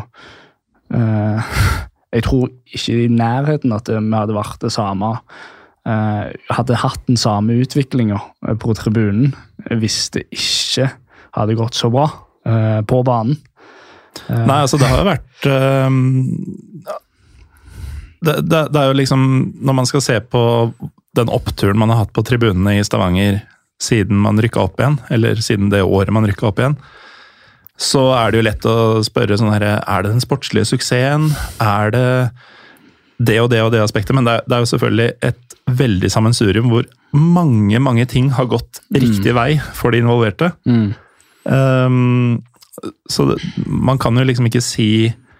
eh, jeg tror ikke i nærheten at vi hadde vært det samme eh, hadde hatt den samme utviklingen på tribunen hvis det ikke hadde gått så bra eh, på banen. eh, Nei, altså det har jo vært um, det, det, det er jo liksom, når man skal se på den oppturen man har hatt på tribunene i Stavanger siden man rykket opp igjen, eller siden det året man rykket opp igjen, så er det jo lett å spørre sånn her, er det den sportslige suksessen? Er det det og det og det aspektet? Men det er, det er jo selvfølgelig et veldig sammensurium hvor mange, mange ting har gått riktig vei for de involverte. mm. Um, så det, man kan jo liksom ikke si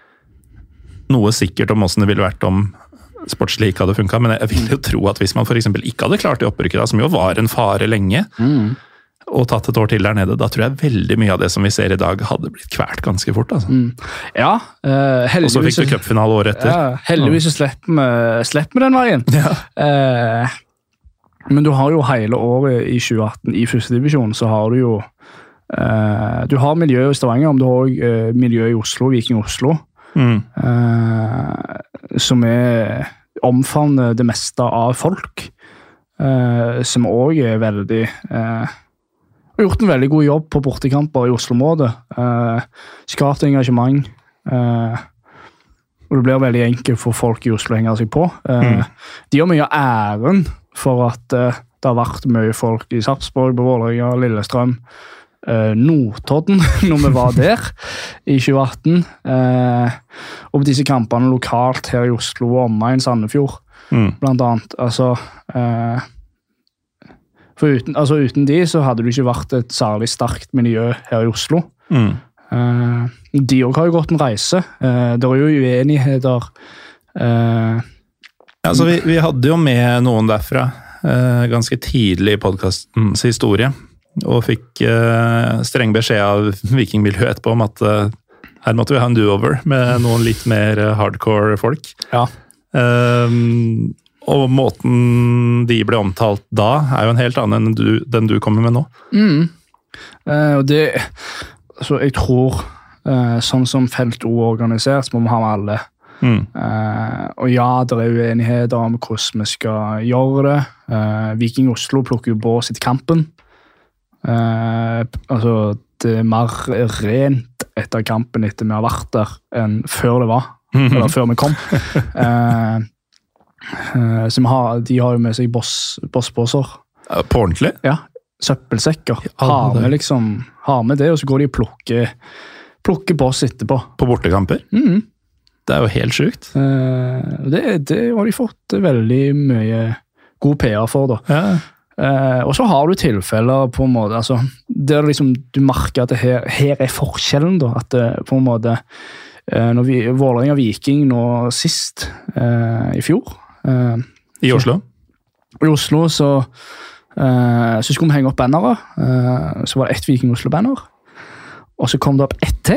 noe sikkert om hvordan det ville vært om sportslig ikke hadde funket, men jeg vil jo tro at hvis man for eksempel ikke hadde klart det opprykket da, som jo var en fare lenge, Mm. og tatt et år til der nede, da tror jeg veldig mye av det som vi ser i dag hadde blitt kvært ganske fort. Altså. Mm. Ja, eh, Og så heldigvis fikk du cupfinale året etter. ja, heldigvis så slipper vi, slipper vi den veien. Ja. Eh, men du har jo hele året i tjue atten i første divisjon, så har du jo eh, du har miljø i Stavanger, men du har også eh, miljø i Oslo, Viking Oslo, Mm. eh, som er omfavner det meste av folk, eh, som også er veldig eh, har gjort en veldig god jobb på bortekamper i Oslo-området. Eh, skapt engasjement, eh, og det blir veldig enkelt for folk i Oslo å henge seg på. Eh, Mm. De har mye av æren for at eh, det har vært mye folk i Sarpsborg, på Vålerenga, Lillestrøm, eh, Notodden, når vi var der i tjue atten. Eh, og på disse kampene lokalt her i Oslo og omegn Sandefjord, Mm. blant annet. Altså, eh, for uten, altså uten de så hadde det ikke vært et særlig sterkt miljø her i Oslo. Mm. Eh, de også har jo gått en reise. Eh, det er jo uenigheter. Eh, Ja, så vi, vi hadde jo med noen derfra eh, ganske tidlig i podcastens historie, og fikk eh, streng beskjed av Vikingmiljøet etterpå om at eh, her måtte vi ha en do-over med noen litt mer eh, hardcore folk. ja. Um, og måten de ble omtalt da, er jo en helt annen enn du, den du kommer med nå. Mm. Eh, og det Så jeg tror, eh, sånn som Felt O er organisert, så må vi ha med alle. Mm. Eh, og ja, det er uenigheter om hvordan vi skal gjøre det. Eh, Viking Oslo plukker jo bås etter kampen. Eh, altså, det er mer rent etter kampen etter vi har vært der, enn før det var. Eller før vi kom. Eh, eh, så vi har, de har jo med seg boss, bossbåser. På ordentlig? Ja, søppelsekker. Ja, Har det- med, liksom, har med det, og så går de og plukker, plukker boss etterpå. På bortekamper? Mhm. Det er jo helt sykt. Uh, det, det har de fått veldig mye god P R for, da. Ja. Uh, og så har du tilfeller på en måte, altså, der liksom, du merker at det her, her er forskjellen, da, at det, på en måte, uh, når vi, Vålerenga Viking nå sist, uh, i fjor. Uh, I Oslo? Så, I Oslo, så, uh, så skulle vi henge opp bannere, uh, så var det ett Viking Oslo-banner, og så kom det opp ett til,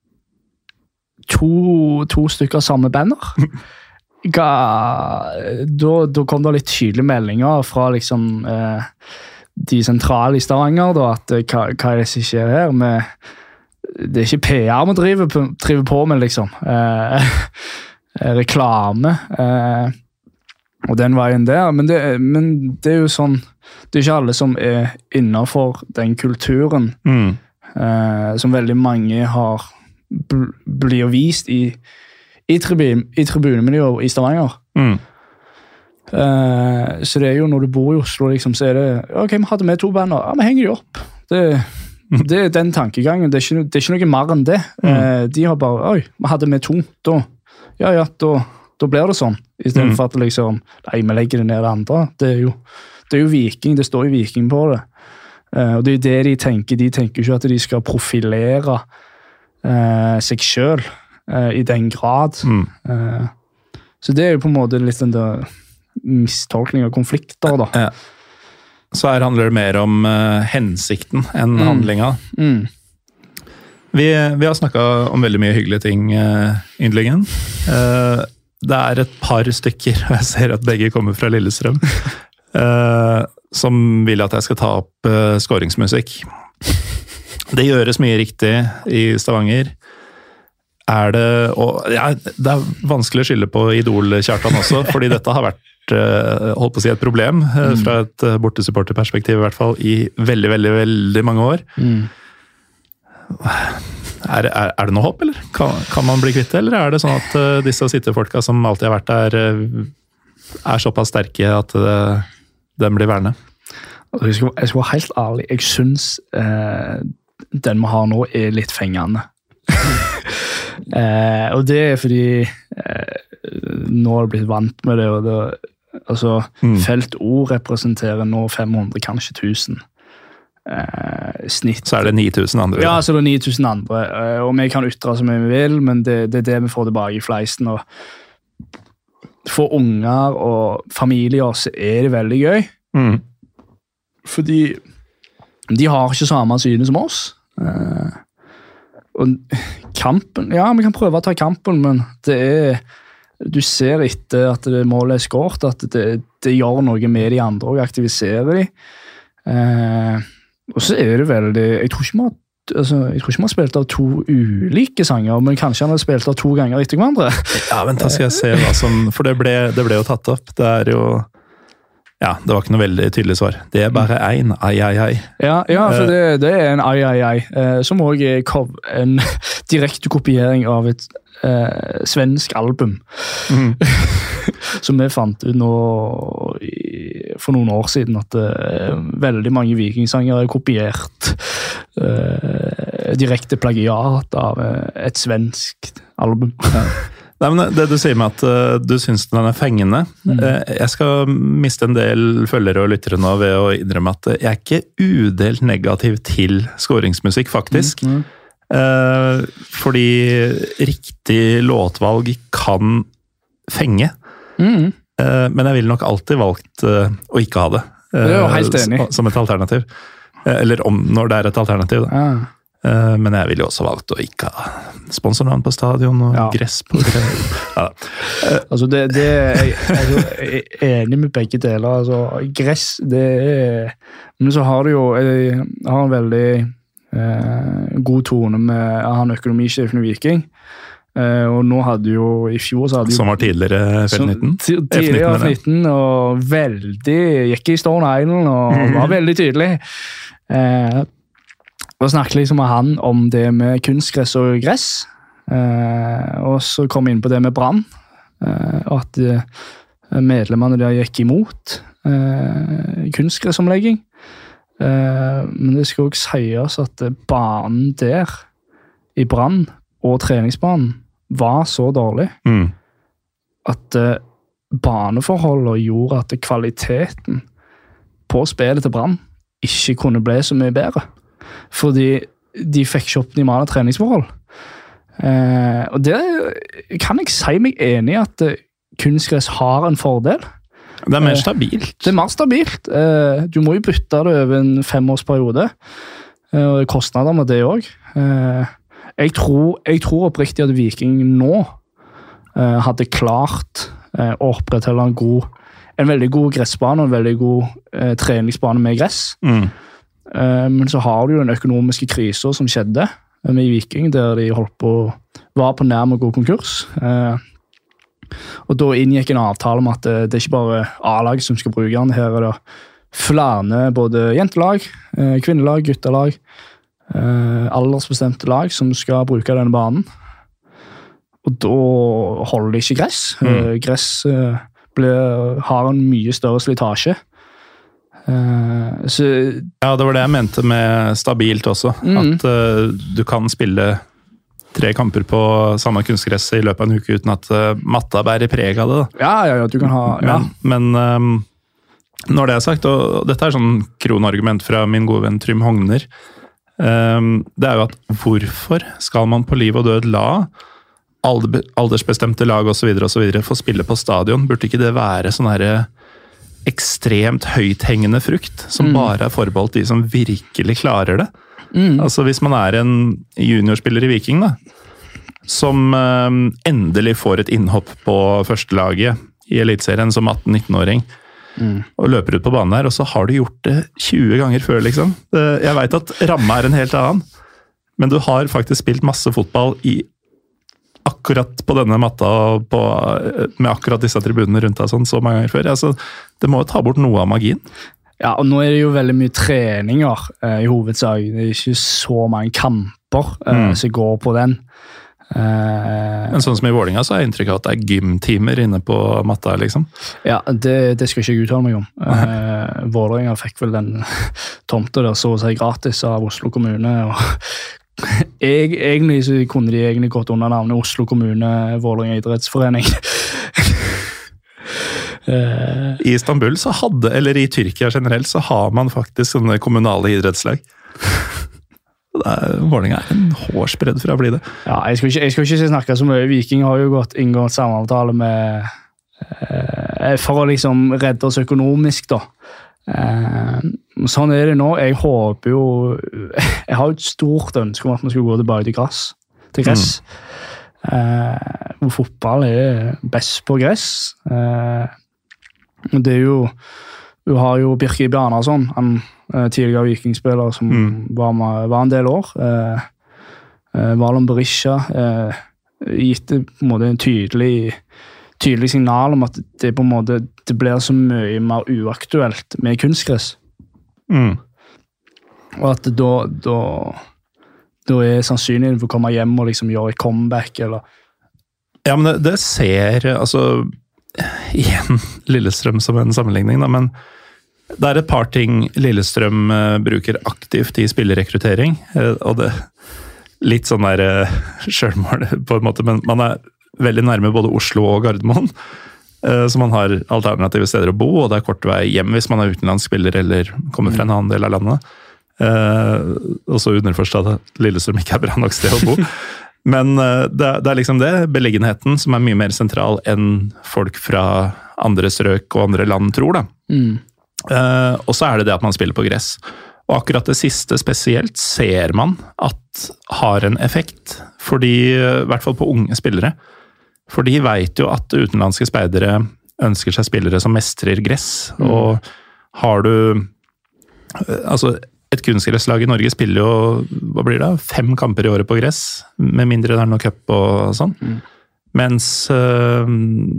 to, to stykker samme banner, Ga, da, da kom det litt tydelige meldinger fra liksom, eh, de sentrale i Stavanger, da, at hva, hva er det som skjer her? Med, det er ikke P R vi driver på, driver på med, liksom. Eh, reklame. Eh, og den veien der. Men det, men det er jo sånn, det er ikke alle som er innenfor den kulturen mm. eh, som veldig mange har bl- blir vist i I, tribun, i tribunemiljøet i Stavanger. Mm. Uh, så det er jo når du bor i Oslo, liksom, så er det ok, vi hadde med to banner, ja, vi henger de opp. Det, det er den tankegangen, det er ikke, det er ikke noe mer enn det. Mm. Uh, de har bare, oi, vi hadde med to, da, ja, ja, da, da blir det sånn. I stedet mm. for at liksom, nei, vi legger det ned det andre. Det er jo, det er jo Viking, det står jo Viking på det. Uh, og det er jo det de tenker, de tenker ikke at de skal profilere uh, seg selv, Uh, i den grad. Mm. Uh, så det er jo på en måte litt den der mistolkning av konflikter, da. Ja. Så her handler det mer om uh, hensikten enn mm. handlinga. Mm. Vi, vi har snakket om veldig mye hyggelige ting, uh, Yndlingen. Uh, det er et par stykker, og jeg ser at begge kommer fra Lillestrøm, uh, som vil at jeg skal ta opp uh, skåringsmusikk. Det gjøres mye riktig i Stavanger. Er det, og ja, det er vanskelig å skylde på Idol-Kjartan også, fordi dette har vært holdt på å si et problem mm. fra et bortesupporterperspektiv i hvert fall i veldig, veldig, veldig mange år. Mm. Er, er, er det noe håp, eller? Kan, kan man bli kvitt det, eller er det sånn at disse sittefolka som alltid har vært der, er såpass sterke at det, den blir værende? Jeg skal, jeg skal være helt ærlig, jeg synes eh, den vi har nå er litt fengende. Eh, og det er fordi eh, nå har jeg blitt vant med det, og det altså, mm. Felt O representerer nå fem hundre, kanskje tusen eh, snitt. Så er det ni tusen andre? Ja, så det er ni tusen andre, eh, og vi kan ytre som vi vil, men det, det er det vi får tilbake i fleisen, og for unger og familier så er det veldig gøy, mm. fordi de har ikke samme syne som oss. Eh, og kampen, ja, vi kan prøve å ta kampen, men det er, du ser etter at det målet er skåret, at det, det gjør noe med de andre og aktiviserer de. Eh, og så er det veldig, jeg tror ikke vi har, altså, jeg tror ikke vi har spilt av to ulike sanger, men kanskje han har spilt av to ganger etter hverandre. Ja, men da skal jeg se hva som, for det ble, det ble jo tatt opp, det er jo... Ja, det var ikke noe veldig tydelig svar. Det er bare en ai, ai, ai. Ja, ja for det, det er en ai, ai, ai, eh, som også er en direkte kopiering av et eh, svensk album. Mm. Som vi fant ut nå i, for noen år siden, at eh, veldig mange vikingsanger er kopiert eh, direkte plagiat av eh, et svensk album. Ja. Nei, men det du sier med at uh, du synes den er fengende, mm. uh, jeg skal miste en del følgere og lyttere nå ved å innrømme at jeg er ikke udelt negativ til skåringsmusikk, faktisk. Mm. Mm. Uh, fordi riktig låtvalg kan fenge. Mm. Uh, men jeg vil nok alltid valgt uh, å ikke ha det. Uh, det er jo helt enig. Som et alternativ. Uh, eller om, når det er et alternativ, da. Ja. Uh, men jeg ville også valgt å ikke ha sponsornavn på stadion og ja. gress på greier. Ja. Uh, altså det, det jeg, altså, jeg er enig med begge deler. Altså, gress, det er... Men så har du jo jeg har en veldig eh, god tone med han økonomisjefen i Viking. Eh, og nå hadde jo i fjor så hadde jo, som var tidligere F nitten? Tidligere F nitten, og veldig gikk i Stone Island og mm. var veldig tydelig. Eh, og snakket liksom med han om det med kunstgress og gress. Eh, og så kom jeg inn på det med brann. Eh, og at eh, medlemmene der gikk imot eh, kunstgressomlegging. Eh, men det skal også sies at banen der, i brann og treningsbanen, var så dårlig Mm. at uh, baneforholdene gjorde at kvaliteten på spillet til Brann ikke kunne bli så mye bedre. Fordi de fikk ikke optimale treningsforhold. Uh, og det kan jeg si meg enig i at uh, kunstgress har en fordel. Det er mer stabilt. Det er mer stabilt. Uh, du må jo bytte det over en femårsperiode. Uh, og det er kostnader med det også. Uh, jeg, tror, jeg tror oppriktig at Viking nå uh, hadde klart uh, å opprettholde en, god, en veldig god gressbane og en veldig god uh, treningsbane med gress. Mm. Uh, men så har du jo den økonomiske krisen som skjedde med Viking, der de holdt på, var på nærme å gå konkurs. Uh, og da inngikk en avtale om at det, det er ikke bare A-lag som skal bruke den. Her er det flere både jentelag, uh, kvinnelag, guttelag, uh, aldersbestemte lag som skal bruke denne banen. Og da holder de ikke gress. Mm. Uh, gress uh, blir, har en mye større slitasje. Uh, så, ja, det var det jeg mente med stabilt også. Mm. At uh, du kan spille tre kamper på samme kunstgress i løpet av en uke uten at uh, matta bærer preg av det. Da. Ja, ja, ja, du kan ha... Ja. Men, men um, når det er sagt, og dette er sånn kronargument fra min gode venn Trym Hogner, um, det er jo at hvorfor skal man på liv og død la aldersbestemte lag og så videre og så videre få spille på stadion? Burde ikke det være sånn her ekstremt høythengende frukt, som mm. bare er forbeholdt de som virkelig klarer det? Mm. Altså hvis man er en juniorspiller i Viking, da, som um, endelig får et innhopp på førstelaget i Eliteserien som atten-nitten-åring, mm. og løper ut på banen her, og så har du gjort det tjue ganger før, liksom. Jeg vet at ramma er en helt annen, men du har faktisk spilt masse fotball i akkurat på denne matta og på, med akkurat disse tribunene rundt deg sånn, så mange ganger før. Altså, det må jo ta bort noe av magien. Ja, og nå er det jo veldig mye treninger eh, i hovedsak. Det er ikke så mange kamper eh, mm. som går på den. Eh, Men sånn som i Vålinga så er jeg inntrykk av at det er gymtimer inne på matta, liksom. Ja, det, det skal ikke jeg uttale meg om. Eh, Vålinga fikk vel den tomta der så å si gratis av Oslo kommune, og Jeg, egentlig så kunne de egentlig gått under navnet Oslo kommune Vålerenga idrettsforening. I Istanbul så hadde, eller i Tyrkia generelt, så har man faktisk sånne kommunale idrettslag. Vålerenga er en hårsbredd fra å bli det. Ja, jeg skal ikke, jeg skal ikke snakke så mye. Viking har jo gått inngått samavtale med eh, for å liksom redde oss økonomisk da. Uh, sånn er det nå. Jeg håper jo Jeg har et stort ønske om at man skal gå tilbake til gress til gress mm. uh, hvor fotball er best på gress. uh, det er jo du har jo Birkir Bjarnason, han uh, tidligere vikingspiller som mm. var, med, var en del år. uh, uh, Valon Berisha uh, gitt det på en måte en tydelig tydelig signal om at det på en måte det blir så mye mer uaktuelt med kunstgress. Mm. Og at da, da, da er sannsynligheten for å komme hjem og liksom gjøre et comeback, eller... Ja, men det, det ser, altså, igjen Lillestrøm som en sammenligning, da, men det er et par ting Lillestrøm uh, bruker aktivt i spillerekruttering, uh, og det litt sånn der uh, selvmål på en måte, men man er veldig nærme både Oslo og Gardermoen, så man har alternative steder å bo, og det er kort vei hjem hvis man er utenlandsspiller eller kommer fra en annen del av landet. Og så underforstått at Lillestrøm ikke er bra nok sted å bo. Men det er liksom det, beliggenheten, som er mye mer sentral enn folk fra andre strøk og andre land tror, da. Mm. Og så er det det at man spiller på gress. Og akkurat det siste spesielt ser man at har en effekt, fordi, i hvert fall på unge spillere, for de vet jo at utenlandske speidere ønsker seg spillere som mestrer gress, mm. og har du altså et kunstgresslag i Norge spiller jo, hva blir det, fem kamper i året på gress, med mindre det er noe cup og sånn, mm. mens øh,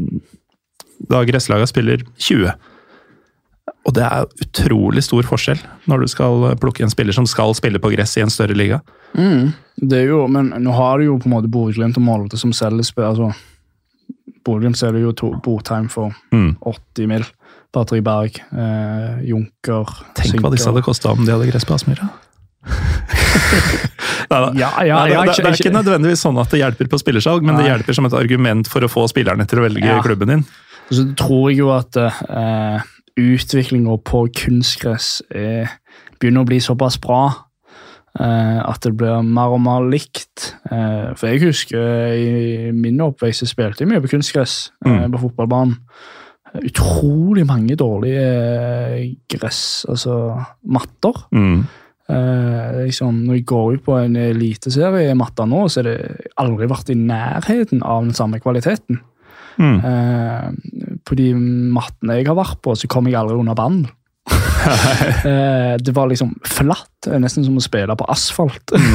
da gresslaget spiller tjue. Og det er utrolig stor forskjell når du skal plukke en spiller som skal spille på gress i en større liga. Mm. Det er jo, men nå har du jo på en måte Bodø-Glimt og Molde som selger spill, altså Bodø-Glimt selger jo to Botheim for mm. åtti mil, Patrick Berg, eh, Junker, Tenk Sinker. Hva disse hadde kostet om de hadde gress på Aspmyra. Neida. Ja, ja, Neida, ja, det, det er ikke nødvendigvis sånn at det hjelper på spillersalg, men Nei. det hjelper som et argument for å få spillerne til å velge ja. klubben din. Så tror jeg jo at uh, utviklingen på kunstgress er, begynner å bli såpass bra uh, at det blir mer og mer likt. Uh, for jeg husker i min oppvekst jeg spilte mye på kunstgress uh, mm. på fotballbanen. Utrolig mange dårlige gress, altså matter. Mm. Eh, liksom, når jeg går ut på en eliteserie i matter nå, så har det aldri vært i nærheten av den samme kvaliteten. Mm. Eh, på de mattene jeg har vært på, så kom jeg aldri under band. eh, det var liksom flatt, nesten som å spille på asfalt. Mm.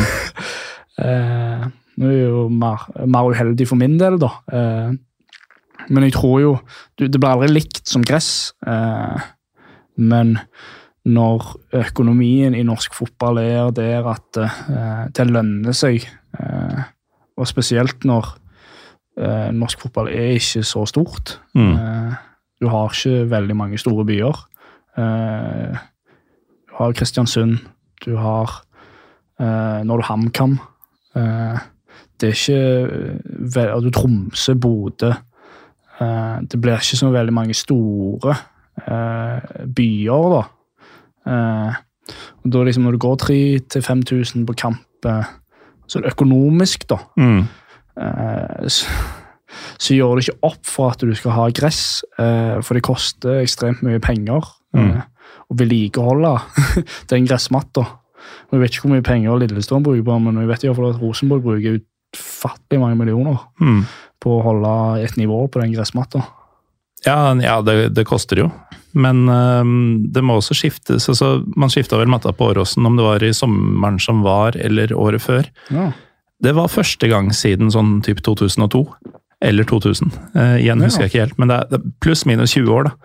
eh, nå er jeg jo mer, mer uheldig for min del, da. Eh, Men jeg tror jo, det blir aldri likt som gress, eh, men når økonomien i norsk fotball er der at eh, det lønner seg, eh, og spesielt når eh, norsk fotball er ikke så stort. Mm. Eh, du har ikke veldig mange store byer. Eh, du har Kristiansund, du har eh, når du HamKam. Eh, det er ikke, du Tromsø, Bodø. Uh, det blir ikke så veldig mange store uh, byer da. Uh, og da liksom når du går tre til fem tusen på kamp, uh, så er det økonomisk da. Mm. Uh, så, så gjør det ikke opp for at du skal ha gress, uh, for det koster ekstremt mye penger uh, mm. å vedlikeholde den gressmatta. Vi vet ikke hvor mye penger Lillestrøm bruker på, men vi vet i hvert fall at Rosenborg bruker utfattelig mange millioner. Mm. på å holde et nivå på den gressmatta. Ja, ja det, det koster jo. Men um, det må også skiftes. Altså, man skiftet vel matta på Åråsen om det var i sommeren som var, eller året før. Ja. Det var første gang siden sånn typ to tusen og to, eller to tusen. Uh, igjen husker ja. jeg ikke helt, men det er, det er pluss minus tjue år da.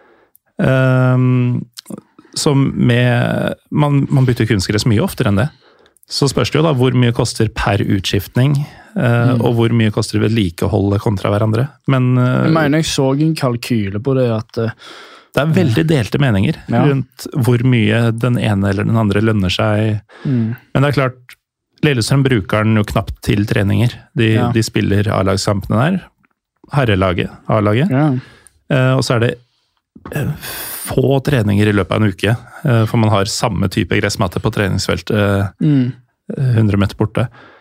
Um, som med, man, man bytter kunstgress mye oftere enn det. Så spørs det jo da hvor mye koster per utskiftning, uh, mm. og hvor mye koster vedlikeholdet kontra hverandre. Men uh, jeg mener jeg så en kalkyle på det at uh, det er veldig delte meninger ja. rundt hvor mye den ene eller den andre lønner seg. Mm. Men det er klart, Lillestrøm bruker den jo knapt til treninger. De, ja. de spiller A-lagskampene der, herrelaget, A-laget, ja. uh, og så er det uh, få treninger i løpet av en uke, for man har samme type gressmatte på treningsfeltet mm. hundre meter borte.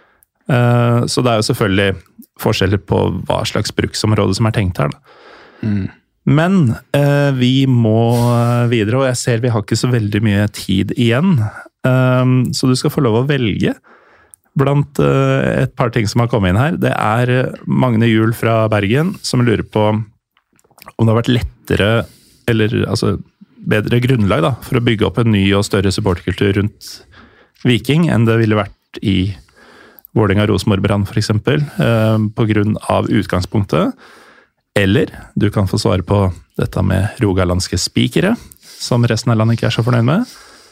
Så det er jo selvfølgelig forskjeller på hva slags bruksområde som er tenkt her. Mm. Men vi må videre, og jeg ser vi har ikke så veldig mye tid igjen. Så du skal få lov å velge blant et par ting som har kommet inn her. Det er Magne Juhl fra Bergen som lurer på om det har vært lettere eller altså bedre grunnlag da, for å bygge opp en ny og større supportkultur rundt Viking enn det ville vært i Vålerenga, Rosenborg, Brann for eksempel, eh, på grunn av utgangspunktet. Eller du kan få svare på dette med rogalandske spikere, som resten av landet ikke er så fornøyd med.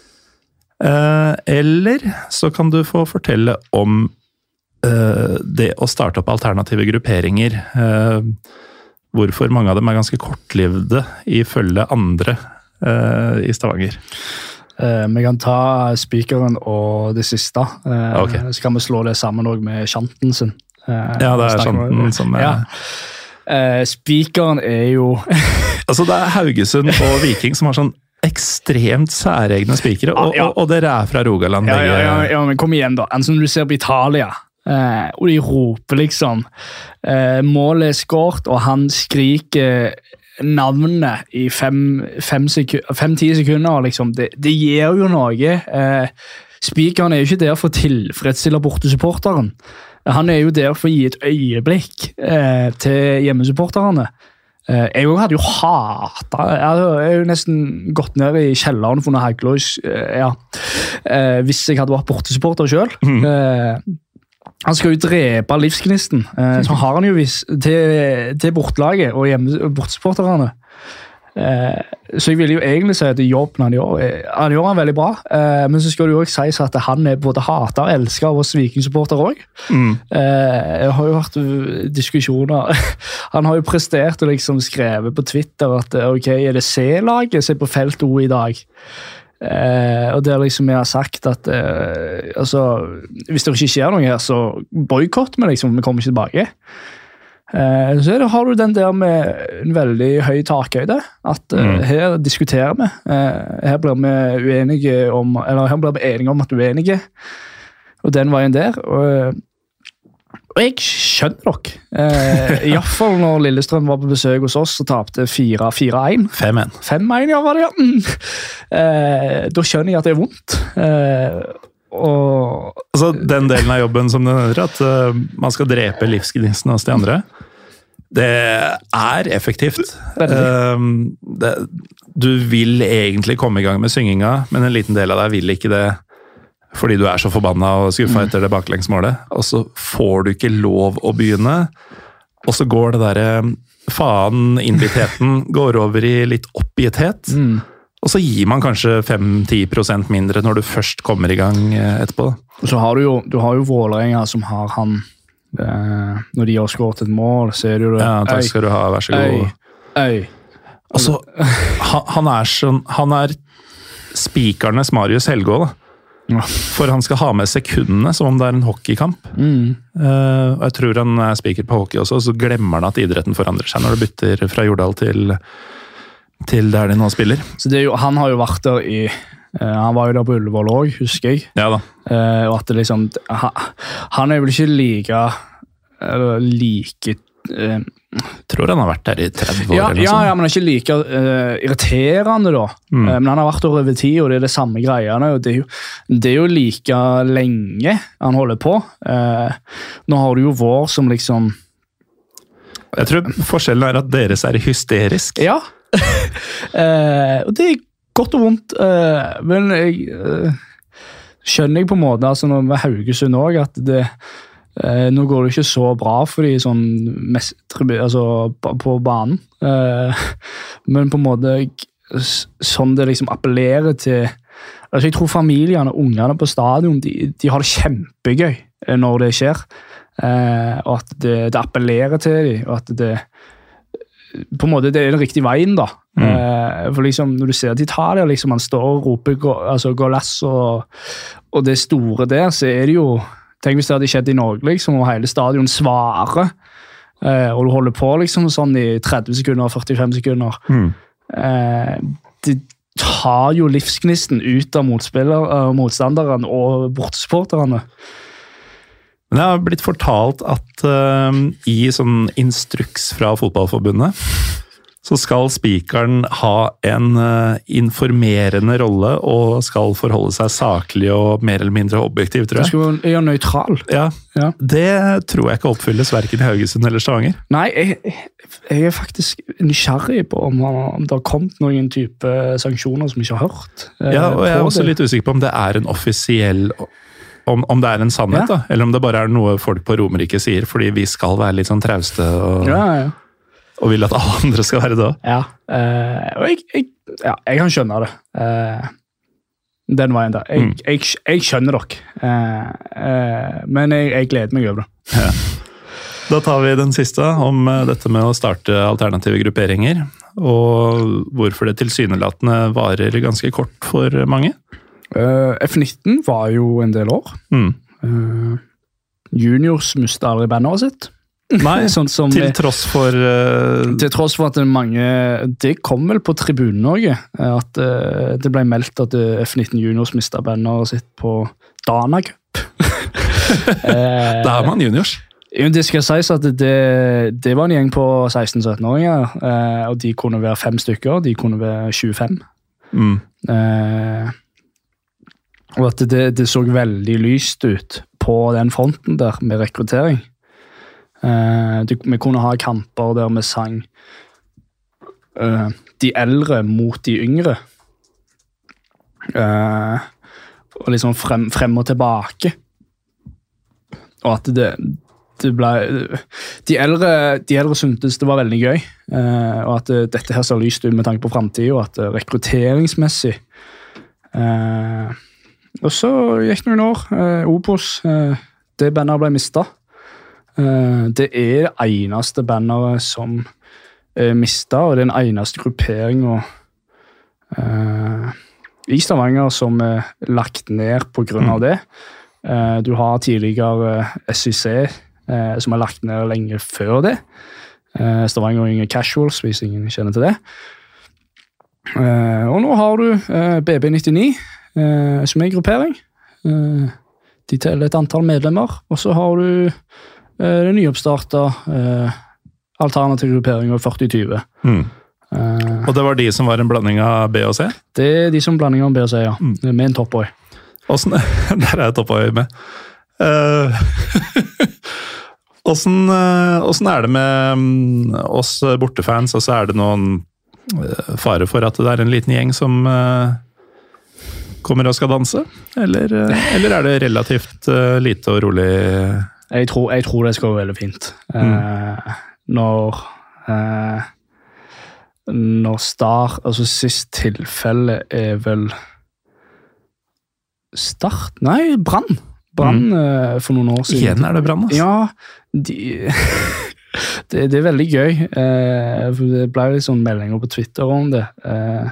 Eh, eller så kan du få fortelle om eh, det å starte opp alternative grupperinger, eh, hvorfor mange av dem er ganske kortlivde ifølge andre uh, i Stavanger. Uh, vi kan ta spikeren og det siste. Uh, okay. Så kan vi slå det sammen også med Shanten sin. Uh, ja, det er Shanten som er... Ja. Uh, spikeren er jo... altså det er Haugesund og Viking som har sånn ekstremt særegne spikere, og, ja, ja. og, og dere er fra Rogaland. Ja, ja, ja, ja, men kom igjen da. En som du ser på Italia, Uh, og de roper liksom uh, målet er skåret, og han skriker navnet i fem, fem, seku- fem ti sekunder liksom. det, det gir jo noe. uh, spikeren er jo ikke der for å tilfredsstille bortesupporteren. Han er jo der for å gi et øyeblikk uh, til hjemmesupporterne. uh, jeg hadde jo hatet jeg hadde jo nesten gått ned i kjelleren for noe hagløs uh, ja. uh, hvis jeg hadde vært bortesupporter selv. mm. uh, Han skal jo drepe livsgnisten, eh, så har han jo vis til, til bortlaget og hjemme, bortsporterne. Eh, så jeg vil jo egentlig si at jobben han gjør, han gjør han veldig bra, eh, men så skal det jo også sies at han er både hater og elsker av oss Viking-supporter også. Mm. Eh, jeg har jo hørt diskusjoner, han har jo prestert og liksom skrevet på Twitter at ok, er det C-laget som er på felt O i dag? Eh, og der liksom jeg har sagt at eh, altså, hvis det ikke skjer noe her, så boykott vi liksom, vi kommer ikke tilbake. Eh, så det, har du den der med en veldig høy takhøyde, at eh, mm. her diskuterer vi. Eh, her blir vi uenige om, eller her blir vi enige om at du er uenige, og den veien der, og Og jeg skjønner dere. Eh, I hvert fall når Lillestrøm var på besøk hos oss og tapte fire én. fem én. fem én, ja, var det, ja. Mm. Eh, da skjønner jeg at det er vondt. Eh, og... Altså, den delen av jobben som det nevner, at uh, man skal drepe livsgnisten hos de andre, det er effektivt. Uh, det, du vil egentlig komme i gang med synginga, men en liten del av deg vil ikke det, fordi du er så forbanna og skuffa etter det baklengsmålet, og så får du ikke lov å begynne, og så går det der faen-inviteten går over i litt oppgitthet, mm. og så gir man kanskje fem til ti prosent mindre når du først kommer i gang etterpå. Og så har du jo, du har jo Vålerenga som har han, eh, når de har skåret et mål, så er det jo det. Ja, takk skal du ha, vær så god. Øy, øy. Og så, han, han er sånn, han er spikernes Marius Helgå, da. For han skal ha med sekundene som om det er en hockeykamp. Mm. Uh, og jeg tror han er spiker på hockey også, så glemmer han at idretten forandrer seg når det bytter fra Jordal til, til der de nå spiller. Så det er jo, han har jo vært der i uh, han var jo der på Ullevål også, husker jeg. Ja da. Uh, og at det liksom ha, han er vel ikke like eller like uh, tror han har vært der i tretti år. Ja, eller noe ja, sånt. ja, men han er ikke like uh, irriterende da. Mm. Uh, men han har vært der over tid, og det er det samme greiene. Og det, er jo, det er jo like lenge han holder på. Uh, nå har du jo vår som liksom... Jeg tror forskjellen er at deres er hysterisk. Ja. uh, og det er godt og vondt. Uh, men jeg uh, skjønner jeg på en måte, altså når med Haugesund også, at det... Eh, nå går det ikke så bra for de sånn mest, altså, på banen, eh, men på en måte sånn det liksom appellerer til altså jeg tror familiene og ungene på stadion de, de har det kjempegøy når det skjer, eh, og at det, det appellerer til dem, og at det på en måte det er den riktige veien da. Mm. Eh, for liksom når du ser at de tar det, liksom han står og roper gå, altså, gå lass og, og det store der, så er det jo tenk hvis det hadde skjedd i Norge, liksom, og hele stadion svarer, eh, og du holder på liksom, sånn i tretti sekunder, førtifem sekunder. Mm. Eh, det tar jo livsgnisten ut av uh, motstanderen og bortsporterne. Men det har blitt fortalt at uh, i sånn instruks fra fotballforbundet, så skal spikeren ha en uh, informerende rolle og skal forholde seg saklig og mer eller mindre objektiv, tror jeg. Det skal være nøytral. Ja, ja. Det tror jeg ikke oppfylles hverken i Haugesund eller Stavanger. Nei, jeg, jeg er faktisk nysgjerrig på om, om det har kommet noen type sanksjoner som vi ikke har hørt. Uh, ja, og jeg er også det. litt usikker på om det er en offisiell, om, om det er en sannhet, ja. da, eller om det bare er noe folk på Romerike sier, fordi vi skal være litt sånn trauste og... Ja, ja. Og vil at alle andre skal være det også. Ja, uh, og jeg, jeg, ja, jeg kan skjønne det. Uh, den veien der. Jeg, mm. jeg, jeg skjønner dere. Uh, uh, men jeg, jeg gleder meg over det. Ja. Da tar vi den siste om dette med å starte alternative grupperinger. Og hvorfor det tilsynelatende varer ganske kort for mange. Uh, F nitten var jo en del år. Mm. Uh, juniors mistet aldri bandet sitt. Nei, sånn som til tross for uh... til tross for at det mange det kom vel på tribunen også, at uh, det ble meldt at F nitten juniors mistet bandet sitt på Dana Cup. Da er man juniors. Det skal sies at det, det var en gjeng på seksten-sytten-åringer, uh, og de kunne være fem stykker, de kunne være tjuefem. Mm. Uh, og at det, det så veldig lyst ut på den fronten der med rekruttering. Uh, det, vi kunne ha kamper der vi sang uh, de eldre mot de yngre. Uh, og liksom frem, frem og tilbake. Og at det, det ble... De eldre, de eldre syntes det var veldig gøy. Uh, og at dette her ser lyst ut med tanke på fremtiden, og at rekrutteringsmessig... Uh, og så gikk noen år. Uh, Opos, uh, det bandet ble mistet. Uh, det er det eneste bandet som er mistet, og det er den eneste grupperingen uh, i Stavanger som er lagt ned på grunn av det. Uh, du har tidligere S Y C uh, som er lagt ned lenge før det. Uh, Stavanger Yngre Casuals, hvis ingen kjenner til det. Uh, og nå har du uh, B B nittini, uh, som er en gruppering. Uh, de teller et antall medlemmer, og så har du uh, det nyoppstartet uh, alternativ gruppering av førti tjue. Mm. Uh, og det var de som var en blanding av B og C? Det er de som blanding av B og C, ja. Mm. Med en toppøy. Hvordan, der er jeg toppøy med. Uh, hvordan, hvordan er det med oss bortefans, og så er det noen fare for at det er en liten gjeng som uh, kommer og skal danse? Eller, eller er det relativt uh, lite og rolig? Jeg tror, jeg tror det skal gå veldig fint. Mm. Uh, når... Uh, Når Start, altså sist tilfelle er vel Start? Nei, Brann. Brann mm. uh, for noen år siden. Igjen er det Brann, altså. Ja, de, det, det er veldig gøy. Uh, for det ble litt sånn meldinger på Twitter om det. Uh,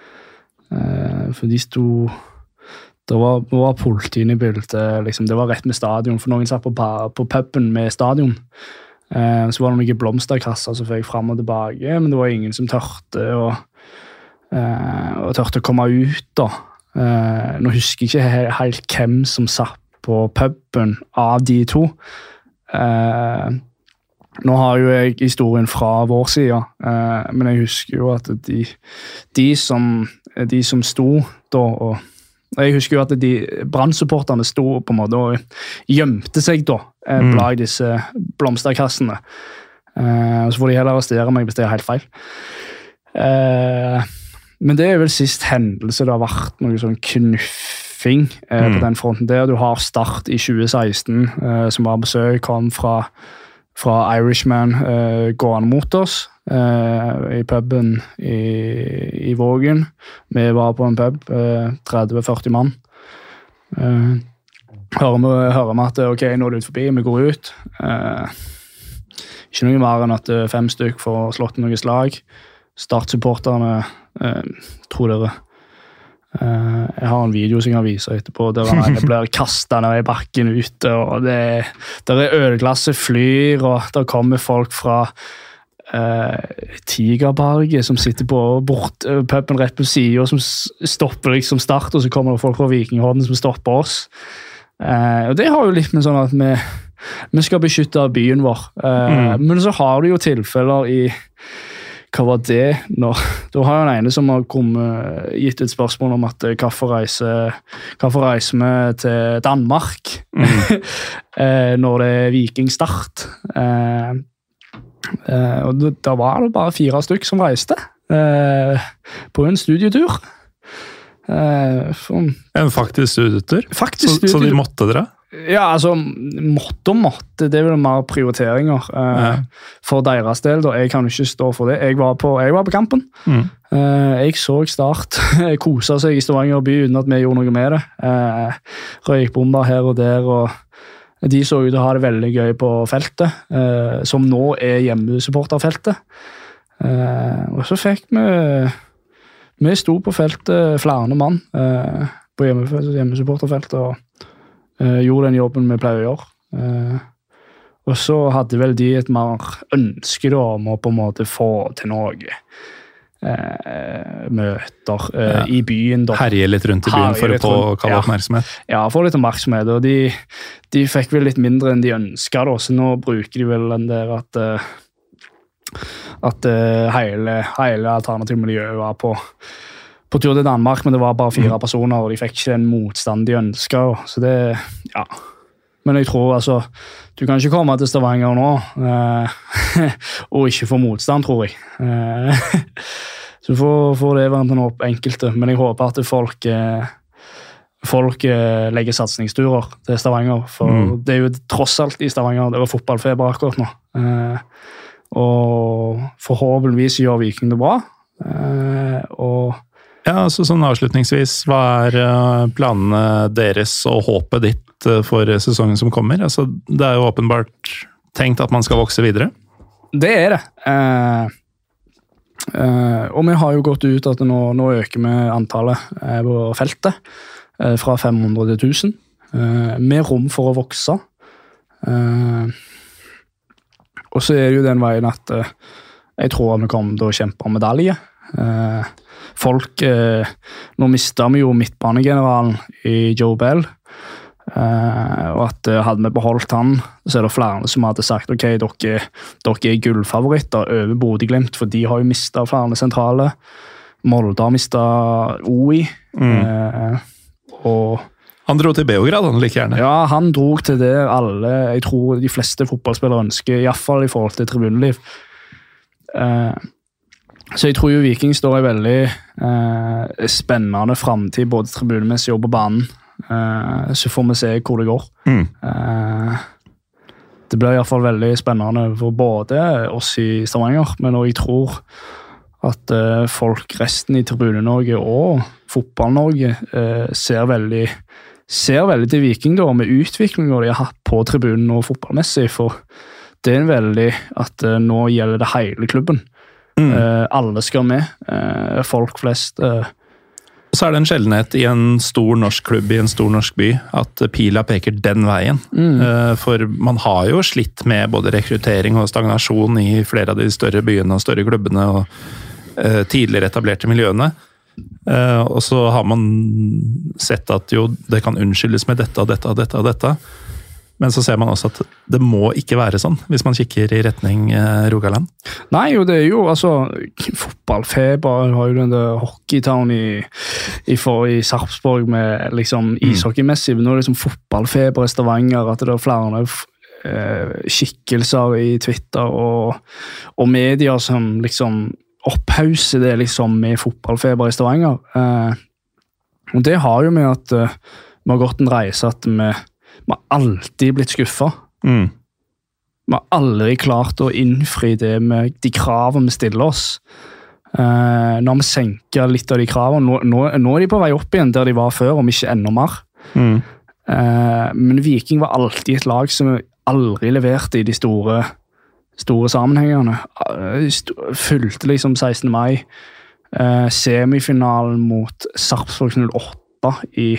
uh, for de sto... Det var, det var politien i bildet, liksom. Det var rett med stadion, for noen satt på, på puben med stadion. Uh, så var det noen blomsterkasser som fikk frem og tilbake, men det var ingen som tørte å, uh, og tørte å komme ut da. Uh, nå husker jeg ikke helt hvem som satt på puben av de to. Uh, nå har jo jeg historien fra vår side, uh, men jeg husker jo at de, de, som, de som sto da og Jeg husker jo at de Brann-supporterne sto på en måte og gjemte seg da, mm. blant disse blomsterkassene. Uh, så får de heller arrestere meg hvis det er helt feil. Uh, men det er vel sist hendelse det har vært noe sånn knuffing uh, mm. på den fronten der. Du har Start i tjue seksten, uh, som var besøk, kom fra, fra Irishman uh, gående mot oss. Uh, i puben i, i Vågen. Vi var på en pub, uh, tretti til førti mann. Uh, hører, vi, hører vi at ok, nå er det ut forbi, vi går ut. Uh, ikke noe mer enn at fem stykk får slått noen slag. Startsupporterne, uh, tror dere. Uh, jeg har en video som jeg kan vise etterpå, der jeg blir kastet ned i bakken ute, og det der er ølglasset flyr, og der kommer folk fra Uh, Tigerberget som sitter på bort, uh, puben rett på siden og som stopper liksom Start, og så kommer det folk fra Vikinghorden som stopper oss. Uh, og det har jo litt med sånn at vi, vi skal beskytte byen vår. Uh, mm. Men så har du jo tilfeller i hva var det når da har jo en ene som har kommet, gitt et spørsmål om at hvorfor reiser hvorfor reiser vi til Danmark mm. uh, når det er Viking Start. Uh, Uh, og da var det bare fire stykk som reiste uh, på en studietur. Uh, for, en faktisk studietur? Faktisk så, studietur. Så de måtte dere? Ja, altså, måtte og måtte, det er vel mer prioriteringer uh, ja. For deres del. Da. Jeg kan ikke stå for det. Jeg var på, jeg var på kampen. Mm. Uh, jeg så Start kose seg i Stavanger by uten at vi gjorde noe med det. Uh, røykbomber her og der, og de så ut til å ha det veldig gøy på feltet, eh, som nå er hjemmesupporterfeltet. Eh, og så fikk vi Vi sto på feltet flere mann eh, på hjemme, hjemmesupporterfeltet og eh, gjorde den jobben vi pleier å gjøre. Eh, og så hadde vel de et mer ønske da, om å på en måte få til noe. Eh, møter eh, ja. I byen da. Herje litt rundt i byen for å få kalle ja. Oppmerksomhet. Ja, få litt oppmerksomhet, og de, de fikk vel litt mindre enn de ønsket da, så nå bruker de vel den der at uh, at uh, hele, hele alternativmiljøet var på, på tur til Danmark, men det var bare fire mm. personer, og de fikk ikke den motstand de ønsket, så det, ja. Men jeg tror, altså, du kan ikke komme til Stavanger nå uh, og ikke få motstand, tror jeg. Uh, så får, får det være en opp enkelte, men jeg håper at folk, uh, folk uh, legger satsningsturer til Stavanger, for mm. det er jo tross alt i Stavanger, det var fotballfeber akkurat nå. Uh, og forhåpentligvis gjør Viking det bra. Uh, og ja, altså sånn avslutningsvis, hva er planene deres og håpet ditt for sesongen som kommer? Altså, det er jo åpenbart tenkt at man skal vokse videre. Det er det. Eh, Uh, og vi har jo gått ut at nå, nå øker vi antallet uh, på feltet uh, fra fem hundre til tusen. Uh, med rom for å vokse. Uh, og så er det jo den veien at uh, jeg tror at vi kommer til å kjempe om medalje. Uh, folk, uh, nå mistet vi jo midtbanegeneralen i Joe Bell. Uh, og at uh, hadde vi beholdt han, så er det flere som hadde sagt ok, dere, dere er gullfavoritter over Bodø/Glimt, for de har jo mistet flere sentrale. Molde har mistet O I. Mm. Uh, og han dro til Beograd, han like gjerne. Ja, han dro til det alle, jeg tror de fleste fotballspillere ønsker, i hvert fall i forhold til tribuneliv. Uh, så jeg tror jo Viking står i veldig uh, spennende fremtid, både tribunemessig og på banen. Uh, så får vi se hvor det går. Mm. Uh, det blir i hvert fall veldig spennende for både oss i Stavanger, men også jeg tror at uh, folk resten i Tribune-Norge og Fotball-Norge uh, ser veldig ser veldig til Viking da, med utviklingen de har hatt på tribunen og fotballmessig, for det er en veldig at uh, nå gjelder det hele klubben. Mm. Uh, alle skal med, uh, folk flest. Uh, Så er det en sjeldenhet i en stor norsk klubb i en stor norsk by at pila peker den veien. Mm. Uh, for man har jo slitt med både rekruttering og stagnasjon i flere av de større byene og større klubbene og uh, tidligere etablerte miljøene. Uh, og så har man sett at jo, det kan unnskyldes med dette og dette og dette og dette. Men så ser man også at det må ikke være sånn, hvis man kikker i retning uh, Rogaland. Nei, jo, det er jo altså fotballfeber, har jo den der hockeytown i, i, for, i Sarpsborg med liksom ishockeymessig, men nå er det liksom fotballfeber i Stavanger, at det er flere uh, skikkelser i Twitter og, og medier som liksom opphauser det liksom med fotballfeber i Stavanger. Uh, og det har jo med at uh, vi har gått en reise at vi Vi har alltid blitt skuffet. Mm. Vi har aldri klart å innfri det med de kravene vi stiller oss. Uh, når vi senker litt av de kravene, nå, nå, nå er de på vei opp igjen der de var før, om ikke enda mer. Mm. Uh, men Viking var alltid et lag som aldri leverte i de store, store sammenhengene. Uh, fulgte liksom sekstende mai. Uh, semifinalen mot Sarpsborg null åtte i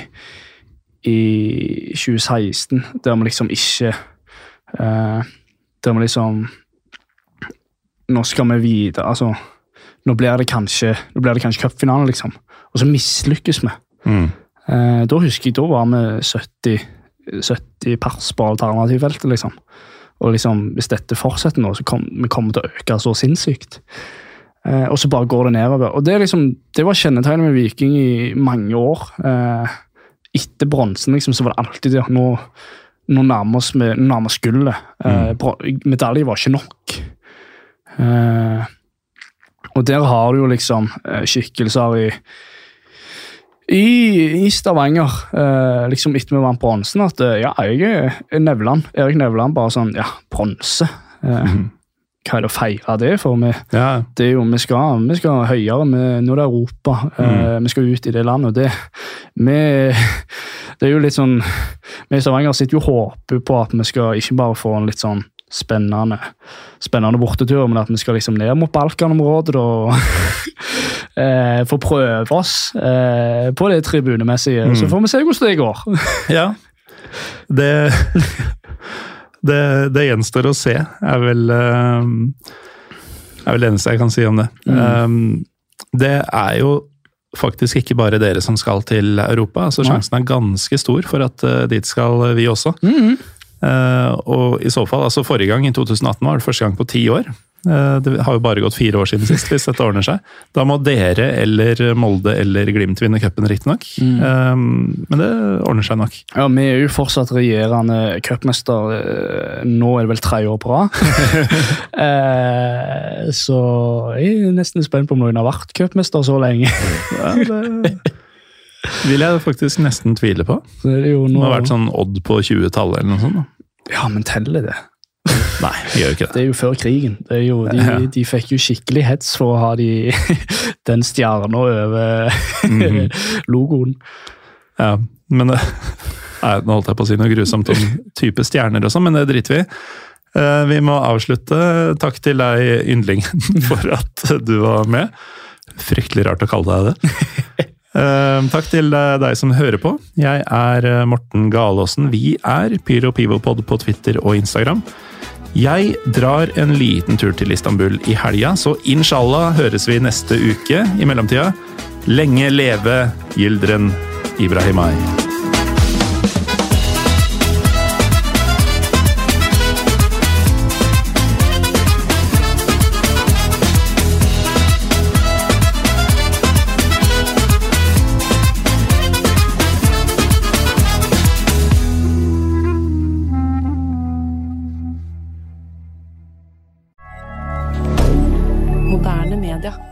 i tjue seksten, der vi liksom ikke uh, der vi liksom nå skal vi videre, altså nå blir det kanskje nå blir det kanskje cupfinalen liksom, og så mislykkes vi. Mm. Uh, da husker jeg, da var vi sytti, sytti pers på alternativfeltet liksom, og liksom hvis dette fortsetter nå, så kommer vi kommer til å øke så sinnssykt. Uh, og så bare går det nedover, og det, er liksom, det var kjennetegnet med Viking i mange år. Uh, etter bronsen, liksom, så var det alltid det. Nå, nå nærmer oss med nærmere skuldet. Mm. Uh, medalje var ikke nok. Uh, og der har du jo liksom uh, skikkelser i i, i Stavanger, uh, liksom etter vi vant bronsen, at uh, ja, jeg er Nevland. Erik Nevland bare sånn, ja, bronse. Uh, mm. Hva er det å feire det for? Vi, ja. Det er jo, vi skal, vi skal høyere med, når det er Europa. Mm. Uh, vi skal ut i det landet. Det, vi, det er jo litt sånn, vi i Stavanger sitter jo håper på at vi skal ikke bare få en litt sånn spennende, spennende bortetur, men at vi skal liksom ned mot Balkanområdet og uh, få prøve oss uh, på det tribunemessige. Mm. Så får vi se hvordan det går. Ja, det... Det, det gjenstår å se, er vel, er vel det eneste jeg kan si om det. Mm. Um, det er jo faktisk ikke bare dere som skal til Europa, så sjansen er ganske stor for at uh, dit skal vi også. Mm. Uh, og i så fall, altså forrige gang i to tusen atten var det første gang på ti år. Uh, det har jo bare gått fire år siden sist, hvis dette ordner seg. Da må dere eller Molde eller Glimt vinne cupen riktig nok. Mm. Um, men det ordner seg nok. Ja, vi er jo fortsatt regjerende cupmester. Nå er det vel tre år på rad. uh, så jeg er nesten spent på om noen har vært cupmester så lenge. Ja, det vil jeg faktisk nesten tvile på. Det, er jo noe... det har vært sånn odd på tjue-tallet eller noe sånt. Da. Ja, men teller det? Nei, jeg gjør ikke det. Det er jo før krigen. Det er jo, de, ja. de fikk jo skikkelig hets for å ha de, den stjernen over mm. logoen. Ja, men det, nei, nå holdt jeg på å si noe grusomt om type stjerner og sånn, men det driter vi. Uh, vi må avslutte. Takk til deg, yndlingen, for at du var med. Fryktelig rart å kalle deg det. Uh, takk til deg som hører på. Jeg er Morten Galaasen. Vi er Pyro Pivopod på Twitter og Instagram. Jeg drar en liten tur til Istanbul i helga, så inshallah høres vi neste uke. I mellomtida, lenge leve Yildirim Ibrahimai. Moderne media.